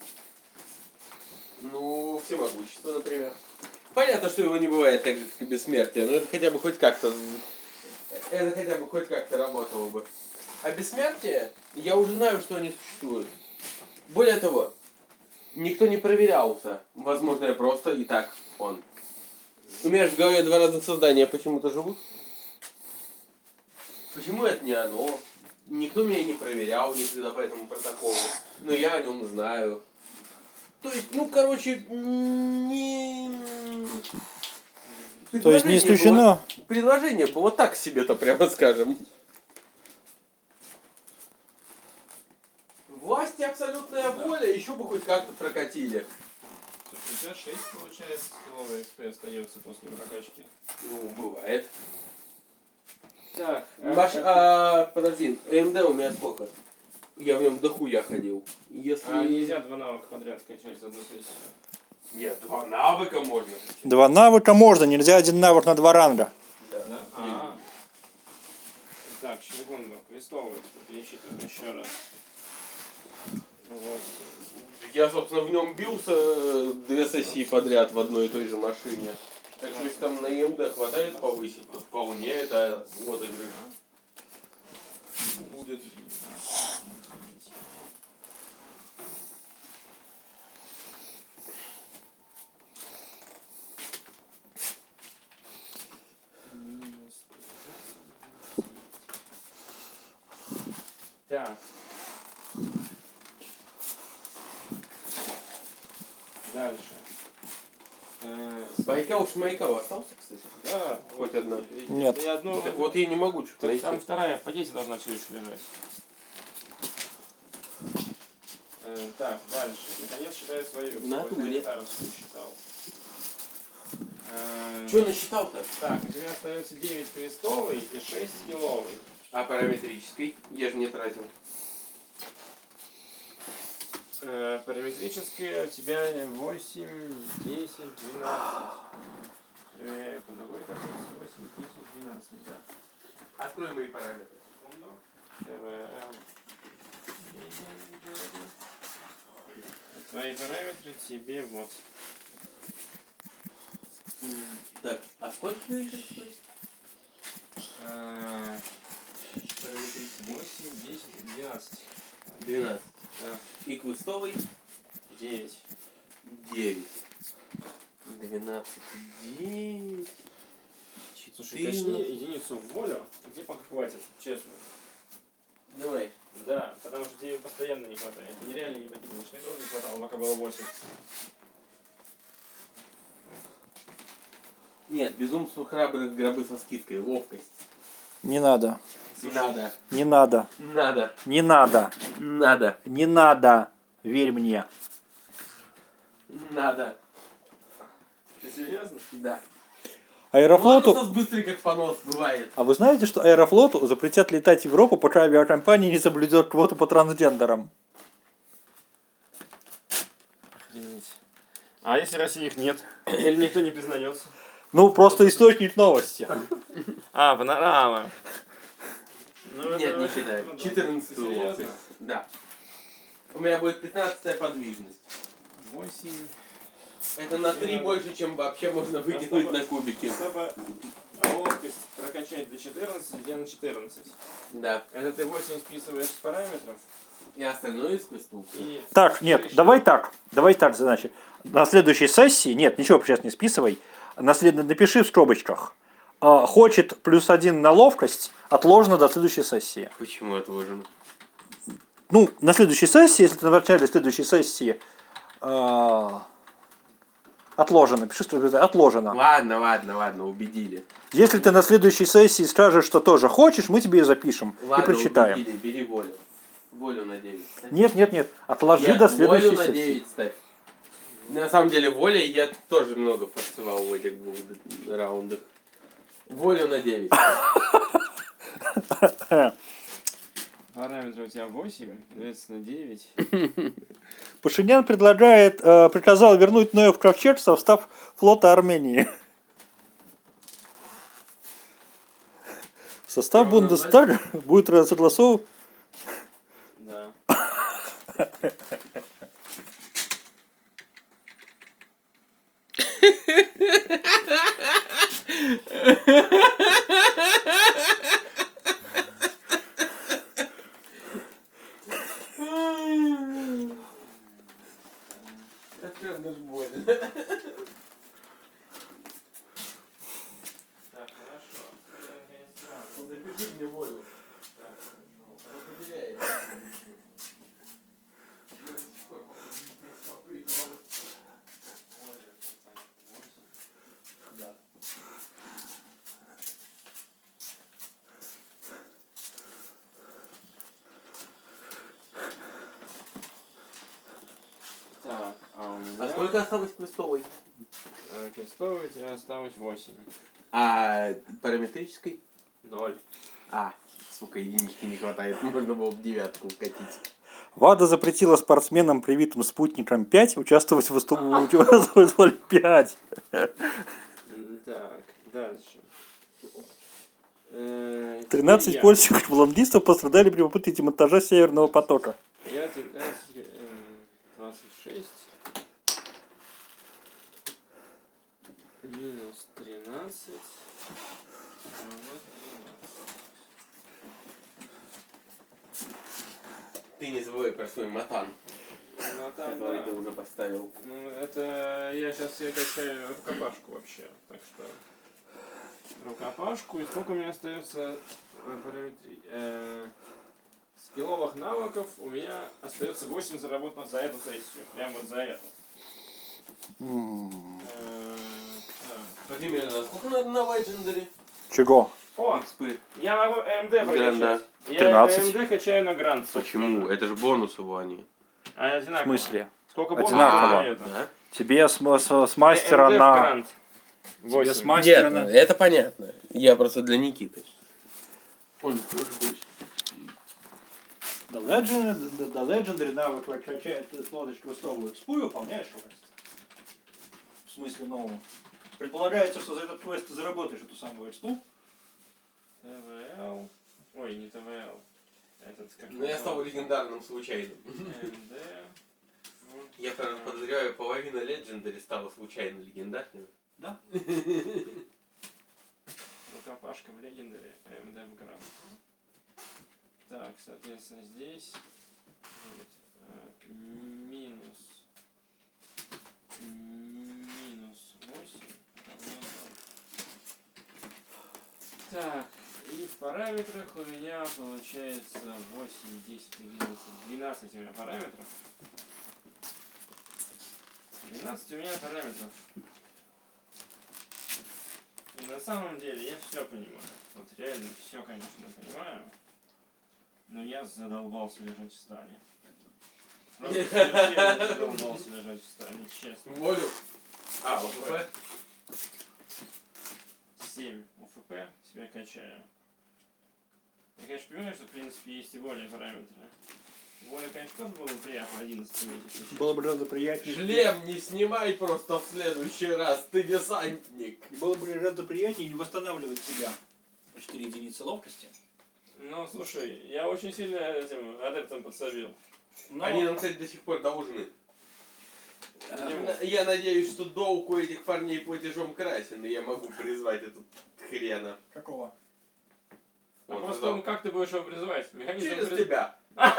Ну, всемогущество, например. Понятно, что его не бывает так же, как и бессмертие, но это хотя бы хоть как-то... Это хотя бы хоть как-то работало бы. А бессмертие, я уже знаю, что они существуют. Более того, никто не проверялся. Возможно, я просто и так он. У меня же в голове два разных создания почему-то живут. Почему это не оно? Никто меня не проверял никогда по этому протоколу. Но я о нем знаю. То есть, ну, короче, не...
То есть не исключено.
Предложение было так себе-то, прямо скажем. Власти абсолютная воля, еще бы хоть как-то прокатили.
Слушай, у тебя 6 получается столовый экспресс остается после прокачки.
Ну, бывает.
Так,
Подожди, МД у меня сколько? Я в нем дохуя ходил. Если...
нельзя 2 навыка подряд скачать за одну сессию.
Нет, 2 навыка можно.
2 навыка можно, нельзя 1 навык на 2 ранга.
Да? Так, секунду. Крестовый. Пересчитываем еще раз. Вот.
Я, собственно, в нем бился 2 сессии подряд в одной и той же машине. Так что если там на МД хватает повысить, то вполне это вот игры.
Будет. Так. Дальше.
Байкал Шмайкал остался, кстати?
Да,
Хоть одна.
Нет.
И одну.
Так вот я не могу что-то найти.
Там вторая в пакете должна все еще лежать. Так, дальше. Наконец считаю свою.
На
Сколько
туре.
гитаровскую считал.
Что насчитал-то?
Так, у тебя остается 9 крестовый и 6 скилловый.
А параметрический? Я же не тратил.
Параметрическая у тебя 8, 10, 12. Проверяю по другой таблице. 8, 10, 12, да.
Открой мои параметры.
Твои параметры тебе вот.
Так, а сколько ты еще стоит?
Параметрический 8, 10, 12.
12.
Да.
И квестовый?
9.
9. 12, 9.
Слушай, качни единицу в волю, где пока хватит, честно.
Давай.
Да, потому что тебе постоянно не хватает. Это нереально не покинешь. Мне тоже не хватало, пока было 8.
Нет, безумство храбрых, гробы со скидкой, ловкость.
Не надо.
Надо.
Не надо.
Надо.
Не надо.
Надо.
Не надо. Верь мне.
Надо.
Ты серьезно?
Да.
Аэрофлоту...
Лотос быстрый как понос бывает.
А вы знаете, что Аэрофлоту запретят летать в Европу, пока авиакомпания не соблюдет квоту по трансгендерам?
Охренеть. А если России их нет? Или никто не признается?
Ну, просто источник новости.
А, панорама. Ну,
Нет,
это-
не считаю.
ну, да.
14
Ты серьезно?
лотос. Да. У меня будет 15-я подвижность.
8.
Это на 3 больше, чем вообще можно выкинуть на кубики.
Чтобы ловкость прокачать до 14, где на 14.
Да.
Это ты 8 списываешь с параметров.
И остальное из квестов.
И
Так, нет, давай так, значит. На следующей сессии, нет, ничего сейчас не списывай, напиши в скобочках. Хочет +1 на ловкость, отложено до следующей сессии.
Почему отложено?
Ну, на следующей сессии, если ты в начале следующей сессии отложено, пиши, что это отложено.
Ладно, убедили.
Если ты на следующей сессии скажешь, что тоже хочешь, мы тебе ее запишем и
Ладно,
прочитаем.
убедили, бери волю. Волю на 9 ставь.
Нет, отложи
Нет,
до следующей
волю на
сессии.
9 ставь. На самом деле, волей я тоже много форсовал в этих 2 раундах. Волю на 9.
параметры у тебя 8, соответственно 9.
Пашинян приказал вернуть Ноев ковчег в состав флота Армении. Состав Бундестага будет согласован.
Да.
Это даже больно.
Так, хорошо.
Запиши мне волю. Определяет. Сколько осталось квестовой?
Крестовый у тебя осталось 8.
А параметрической?
0.
А, сука, единички не хватает. Можно было бы 9 укатить.
ВАДА запретила спортсменам, привитым спутником 5, участвовать в выступлении 5.
Так, дальше.
13 польских лонгистов пострадали при попытке демонтажа Северного потока.
Я 26. Минус 13.
Ты не забывай про свой матан,
Ну, там,
который
да.
ты уже поставил.
Ну, это я сейчас себе качаю рукопашку вообще. Так что рукопашку. И сколько у меня остается скилловых навыков? У меня остается 8 заработанных за эту сессию. Прям вот за это. Так.
Примерно, сколько надо на Legendary?
Чего?
О,
Экспы.
я могу МД
Гранда.
прокачать. Я
13.
МД качаю на грант.
Почему? Это же бонус его они.
А
В
одинаково.
смысле?
Сколько бонусов
Одинаково.
за это?
Да?
Тебе с мастера
МД в
на...
грант.
Тебе с
8.
мастера
Нет,
на...
это понятно. Я просто для Никиты. Он тоже будет.
До Legendary навык качает лодочку выстовую экспу и выполняешь квест. В смысле, ну... Предполагается, что за этот квест ты заработаешь эту самую экспу.
ТВЛ. Ой, не ТВЛ. Этот как.
Но я стал легендарным случайным.
МД.
Я подозреваю, половина Legendary стала случайно легендарной.
Да?
Рукопашка в легендаре, МД в грант. Так, соответственно, здесь будет, минус 8 равно 0. Так, и в параметрах у меня получается 8, 10, 11, 12 у меня параметров. 12 у меня параметров. И на самом деле я все понимаю. Вот реально все, конечно, понимаю. Но я задолбался лежать в стане. Просто совершенно задолбался лежать в стане, честно.
Волю. А, ОФП?
7 ОФП себя качаю. Я, конечно, понимаю, что, в принципе, есть и более параметры. Воля, конечно, тоже было бы приятно 11 месяцев.
Было бы гораздо приятнее.
Шлем не снимай просто в следующий раз, ты десантник.
Было бы гораздо приятнее не восстанавливать себя на 4 единицы ловкости.
Ну, слушай, я очень сильно этим адептом подсобил.
Но...
Они нам, кстати, до сих пор должны.
А,
Я надеюсь, что долг у этих парней платежом красен, и я могу призвать эту хрена.
Какого?
А
Вот,
просто
потом.
как ты будешь его призывать? Механизм
Через
приз-
тебя.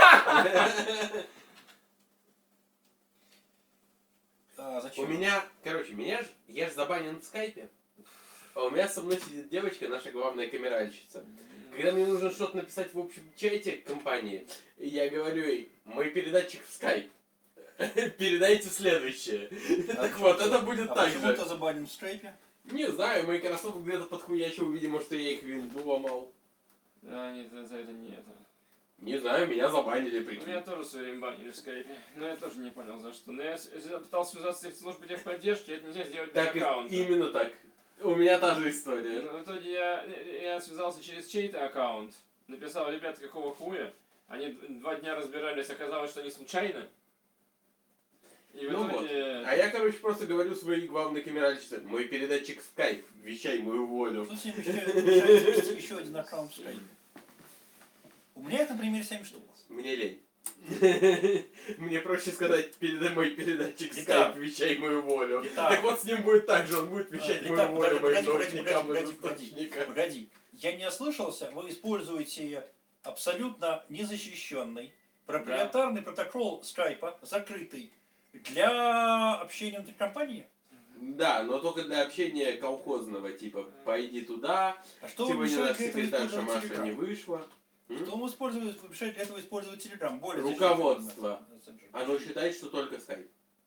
Зачем?
У меня, короче, я же забанен в скайпе. А у меня со мной сидит девочка, наша главная камеральщица. Когда мне нужно что-то написать в общем чате компании, я говорю ей, мой передатчик в скайп. Передайте следующее. Так вот, это будет
А
так
почему
же.
ты забанен в скайпе?
Не знаю, Microsoft где-то подхуячил, видимо, что я их винду ломал.
Да, нет, за это не это.
Не знаю, меня забанили,
Меня
прикинь.
тоже в свое время банили в скайпе. Но я тоже не понял за что. Но я пытался связаться с службой техподдержки, это нельзя сделать без
Так,
аккаунта.
именно так. У меня та же история.
Но в итоге я связался через чей-то аккаунт. Написал, ребята, какого хуя? Они 2 дня разбирались, оказалось, что они случайно. И в
Ну вот.
итоге...
А я, короче, просто говорю своей главной камеральщице, мой передатчик в скайп, вещай мою волю.
Тут всем мешает завести еще один аккаунт в скайпе. У меня их, например, 7 штук.
Мне лень. Мне проще сказать, передай мой передатчик в
Итак.
скайп, вещай мою волю.
Итак.
Так вот с ним будет так же, он будет вещать мою
Итак,
волю моим
погоди,
научникам из источника.
Погоди. Я не ослышался, вы используете абсолютно незащищенный проприетарный протокол скайпа, закрытый, для общения внутри компании?
Да, но только для общения колхозного, типа, пойди туда,
А что вам
сегодня
мешает
наша
для этого
секретарша
использовать
Маша не
Telegram?
вышла.
Что вам мешает для этого использовать Telegram? Более
Руководство.
защищенный
Оно считает, что только скайп.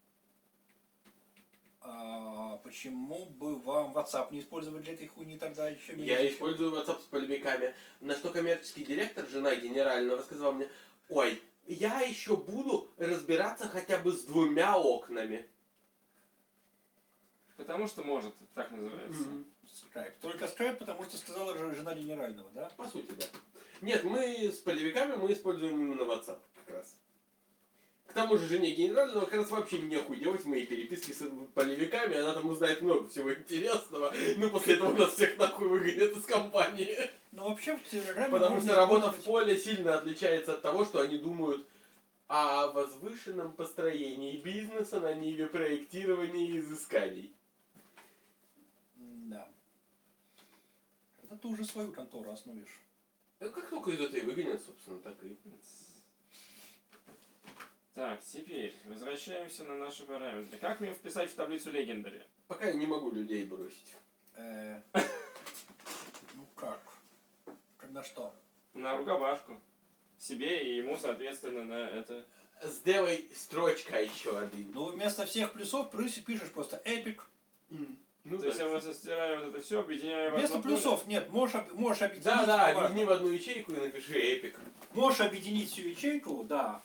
А почему бы вам WhatsApp не использовать для этой хуйни тогда еще
Я использую WhatsApp с полевиками. На что коммерческий директор, жена генерального, сказала мне, ой, я еще буду разбираться хотя бы с 2 окнами.
Потому что может, так называется.
Skype. Только Skype, потому что сказала жена генерального, да?
По сути, да. Нет, мы с полевиками мы используем именно WhatsApp как раз. К тому же жене генерального как раз вообще нехуй делать в моей переписке с полевиками, она там узнает много всего интересного, ну после этого нас всех нахуй выгонят из компании.
Ну вообще в Телеграме
Потому
можно
что работа в
использовать-
поле сильно отличается от того, что они думают о возвышенном построении бизнеса на ниве проектирования и изысканий.
Да. Когда ты уже свою контору основишь.
Ну, как только из этой выгонят, собственно, так и...
Так, теперь возвращаемся на наши параметры. Как мне вписать в таблицу Legendary?
Пока я не могу людей бросить.
Ну как? На что?
На рукопашку. Себе и ему, соответственно, на это.
Сделай строчка еще один.
Ну вместо всех плюсов пишешь просто эпик.
Ну,
То есть я просто стираю вот это все, объединяю в
Вместо
одно поле.
плюсов нет, можешь объединить.
Да, да,
неважно.
объедини в одну ячейку и напиши эпик.
Можешь объединить всю ячейку, да.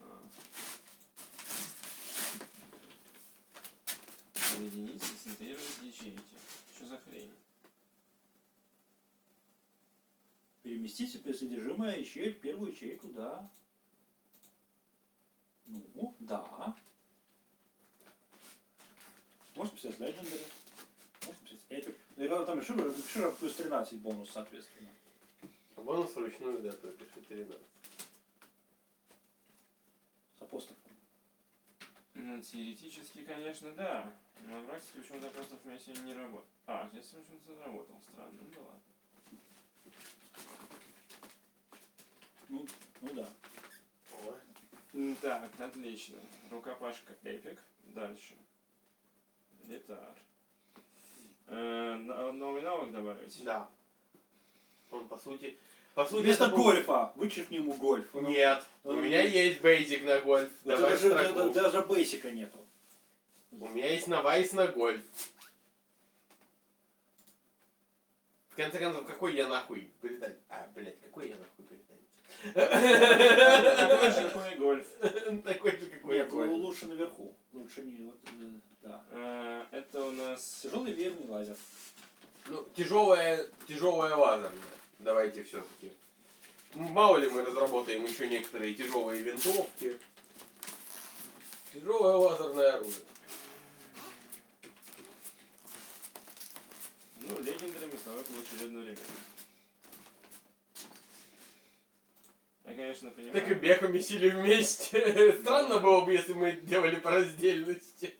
Объединить, синтезировать ячейки. Что за хрень?
Переместить себе содержимое ячеек в первую ячейку, да. Ну, да. Можно писать Legendary. Можно писать Epic. Ну и когда там Шира плюс 13 бонус, соответственно.
Бонус вручную, да, только пиши 13.
С апострофом.
Ну, теоретически, конечно, да. Но на практике почему-то просто вместе не работает. А, здесь почему-то заработал. Странно, ну да ладно.
Ну да.
Так, отлично. Рукопашка эпик. Дальше. Летар. Новый навык добавить?
Да. Он по сути
Вместо
это был-
гольфа вычеркни ему гольф.
Нет, у меня есть бейзик на гольф. Давай строку.
Даже бейсика нету.
У меня есть навайс на гольф. В конце концов, какой я нахуй британец? А, блядь, какой я нахуй британец?
Такой же, какой и гольф.
Такой же, какой я
Нет,
гольф.
лучше наверху. Лучше не вот, да.
Это у нас...
Тяжелый верный лазер.
Ну, тяжелая лазерная. Давайте все-таки. Мало ли мы разработаем еще некоторые тяжелые винтовки. Тяжелое лазерное оружие.
Ну, легендарами ставок лучше одновременно. Я, конечно, понимаю.
Так и бег месили вместе. Странно было бы, если мы делали по раздельности.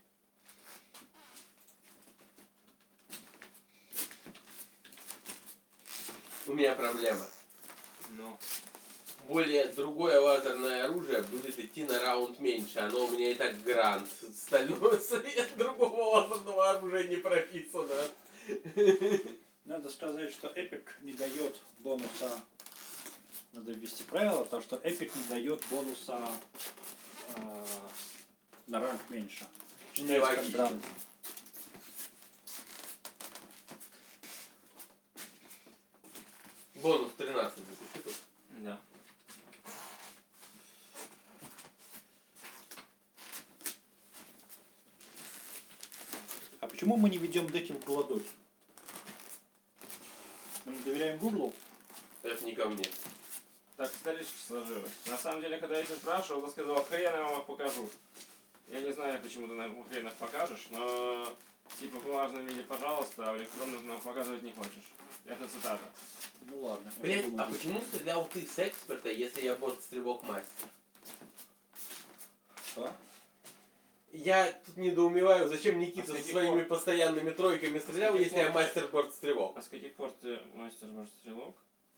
У меня проблема.
Ну.
Более другое лазерное оружие будет идти на раунд меньше. Оно у меня и так грант. Стальной свет другого лазерного оружия не прописано.
Надо сказать, что Эпик не дает бонуса. Надо ввести правило, потому что Эпик не дает бонуса на ранг меньше. Считается как
Нелогично.
грант.
Бонус 13 запиши тут.
Да.
А почему мы не ведем декинг Гуладоки? Мы не доверяем Гуглу?
Это не ко мне.
Так исторически сложилось. На самом деле, когда я тебя спрашивал, ты сказал, хрен я вам их покажу. Я не знаю, почему ты нам хрен их покажешь, но типа в бумажном виде, пожалуйста, а в электронном нам показывать не хочешь. Это цитата.
Ну ладно.
Блять, а почему стрелял ты с эксперта, если я бот-стрелок мастер?
Что?
Я тут недоумеваю, зачем
А
Никита
с
со
каких
своими
пор?
постоянными тройками стрелял,
каких
если я
пор?
мастер бот-стрелок?
А с каких пор ты мастер может стрелок?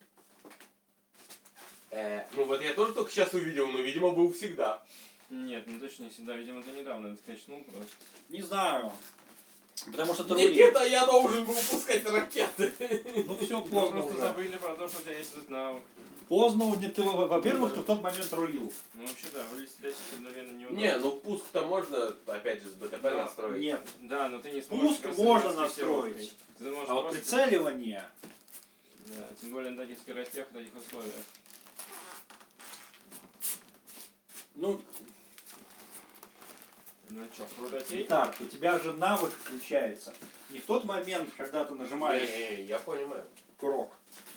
Ну вот я тоже только сейчас увидел, но видимо был всегда.
Нет, ну точно не всегда. Видимо, ты недавно это качнул просто.
Не знаю. Потому что ты рулил.
Никита, я должен был пускать ракеты.
Ну все
Мы
поздно
просто
уже.
забыли про то, что у тебя есть этот навык.
Поздно, ты, во-первых, ты в тот момент рулил.
Ну вообще да, вылезть одновременно не
Не, ну пуск-то можно, опять же, с БТП
Да,
настроить.
Нет.
Да, но ты не сможешь...
Пуск
просто
можно
с
настроить.
маскировкой. Ты можешь
А вот
просто-
прицеливание...
Да, тем более на таких скоростях, в таких условиях.
Ну,
Ну что, крутотей?
Итак, у тебя же навык включается. Не в тот момент, когда ты нажимаешь
Я понимаю.
курок.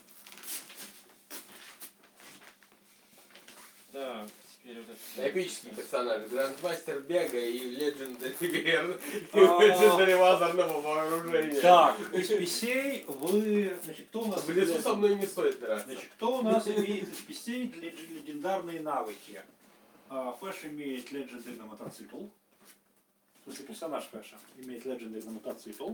Так, теперь вот это.
Эпический персонаж. Грандмастер Бега и Legendary
А.
Legendary лазерного вооружения.
Так, из писей значит, кто у нас...
В лесу со мной не стоит драться.
Значит, кто у нас имеет из писей легендарные навыки? Фэш имеет легендарный на мотоцикл. В смысле, персонаж Фэша имеет легендарный на мотоцикл.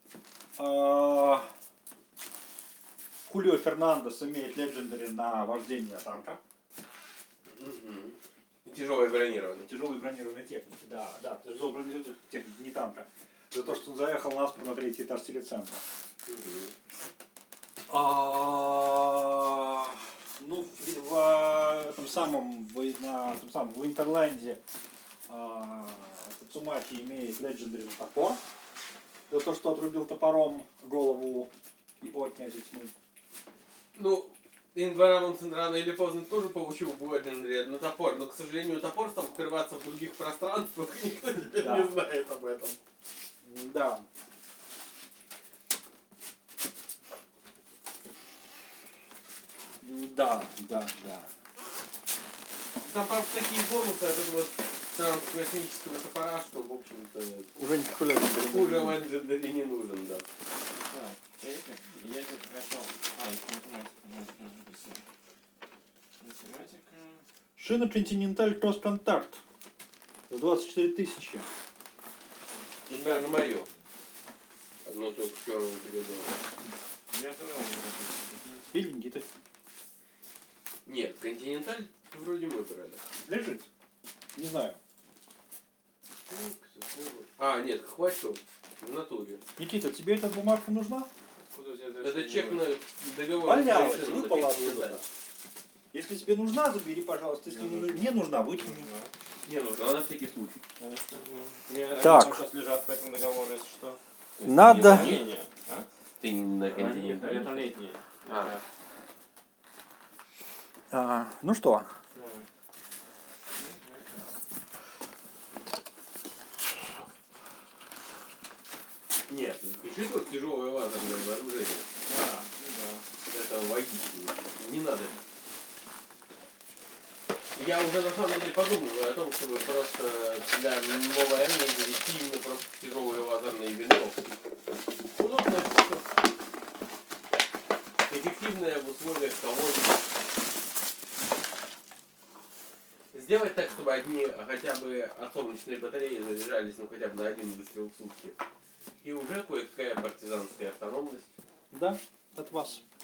Хулио Фернандес имеет легендарный на вождение танка.
Тяжелый бронированный.
Тяжелой бронированной техники, да, тяжелой бронированной техники, не танка. За то, что он заехал на спор на третий этаж телецентра. Ну, в этом самом, в Интерленде Тацумаки имеет легендарный топор. За то, что отрубил топором голову его князя тьмы.
Ну, Инварамонсен рано или поздно тоже получил Legendary на топор, но, к сожалению, топор стал открываться в других пространствах, и никто теперь
Да.
не знает об этом.
Да. Да.
Там, правда, такие бонусы от этого космического топора, что, в общем-то,
Уже никакой легендарный.
хуже Legendary не нужен, да.
Так, я тут хотел... Математика.
Шина Continental Cross Contact за 24 тысячи.
Даже мое. Одно только черное передало.
Я тоже могу
Беленький-то.
Нет, Континенталь вроде мы брали.
Лежит? Не знаю.
А, нет, хватит в натуре.
Никита, тебе эта бумажка нужна?
Это чек на договор.
Валялась,
с
выпала
Континенталь.
отсюда. Если тебе нужна, забери, пожалуйста. Если не нужна, выкини.
Не нужно, на всякий случай.
Так.
Сейчас лежат по этому договору, если что.
Надо-
Не, а?
Ты не на
Это
Континенталь.
летние.
А.
Ну что?
Нет, пиши тут тяжелое лазерное вооружение.
Да.
Это логично. Не надо. Я уже на самом деле подумываю о том, чтобы просто для новой армии завести именно просто тяжелые лазерные винтовки. Удобная штука. Эффективная в условиях колонии. Сделать так, чтобы одни хотя бы от солнечной батареи заряжались ну хотя бы на один выстрел в сутки. И уже кое-какая партизанская автономность.
Да, от вас.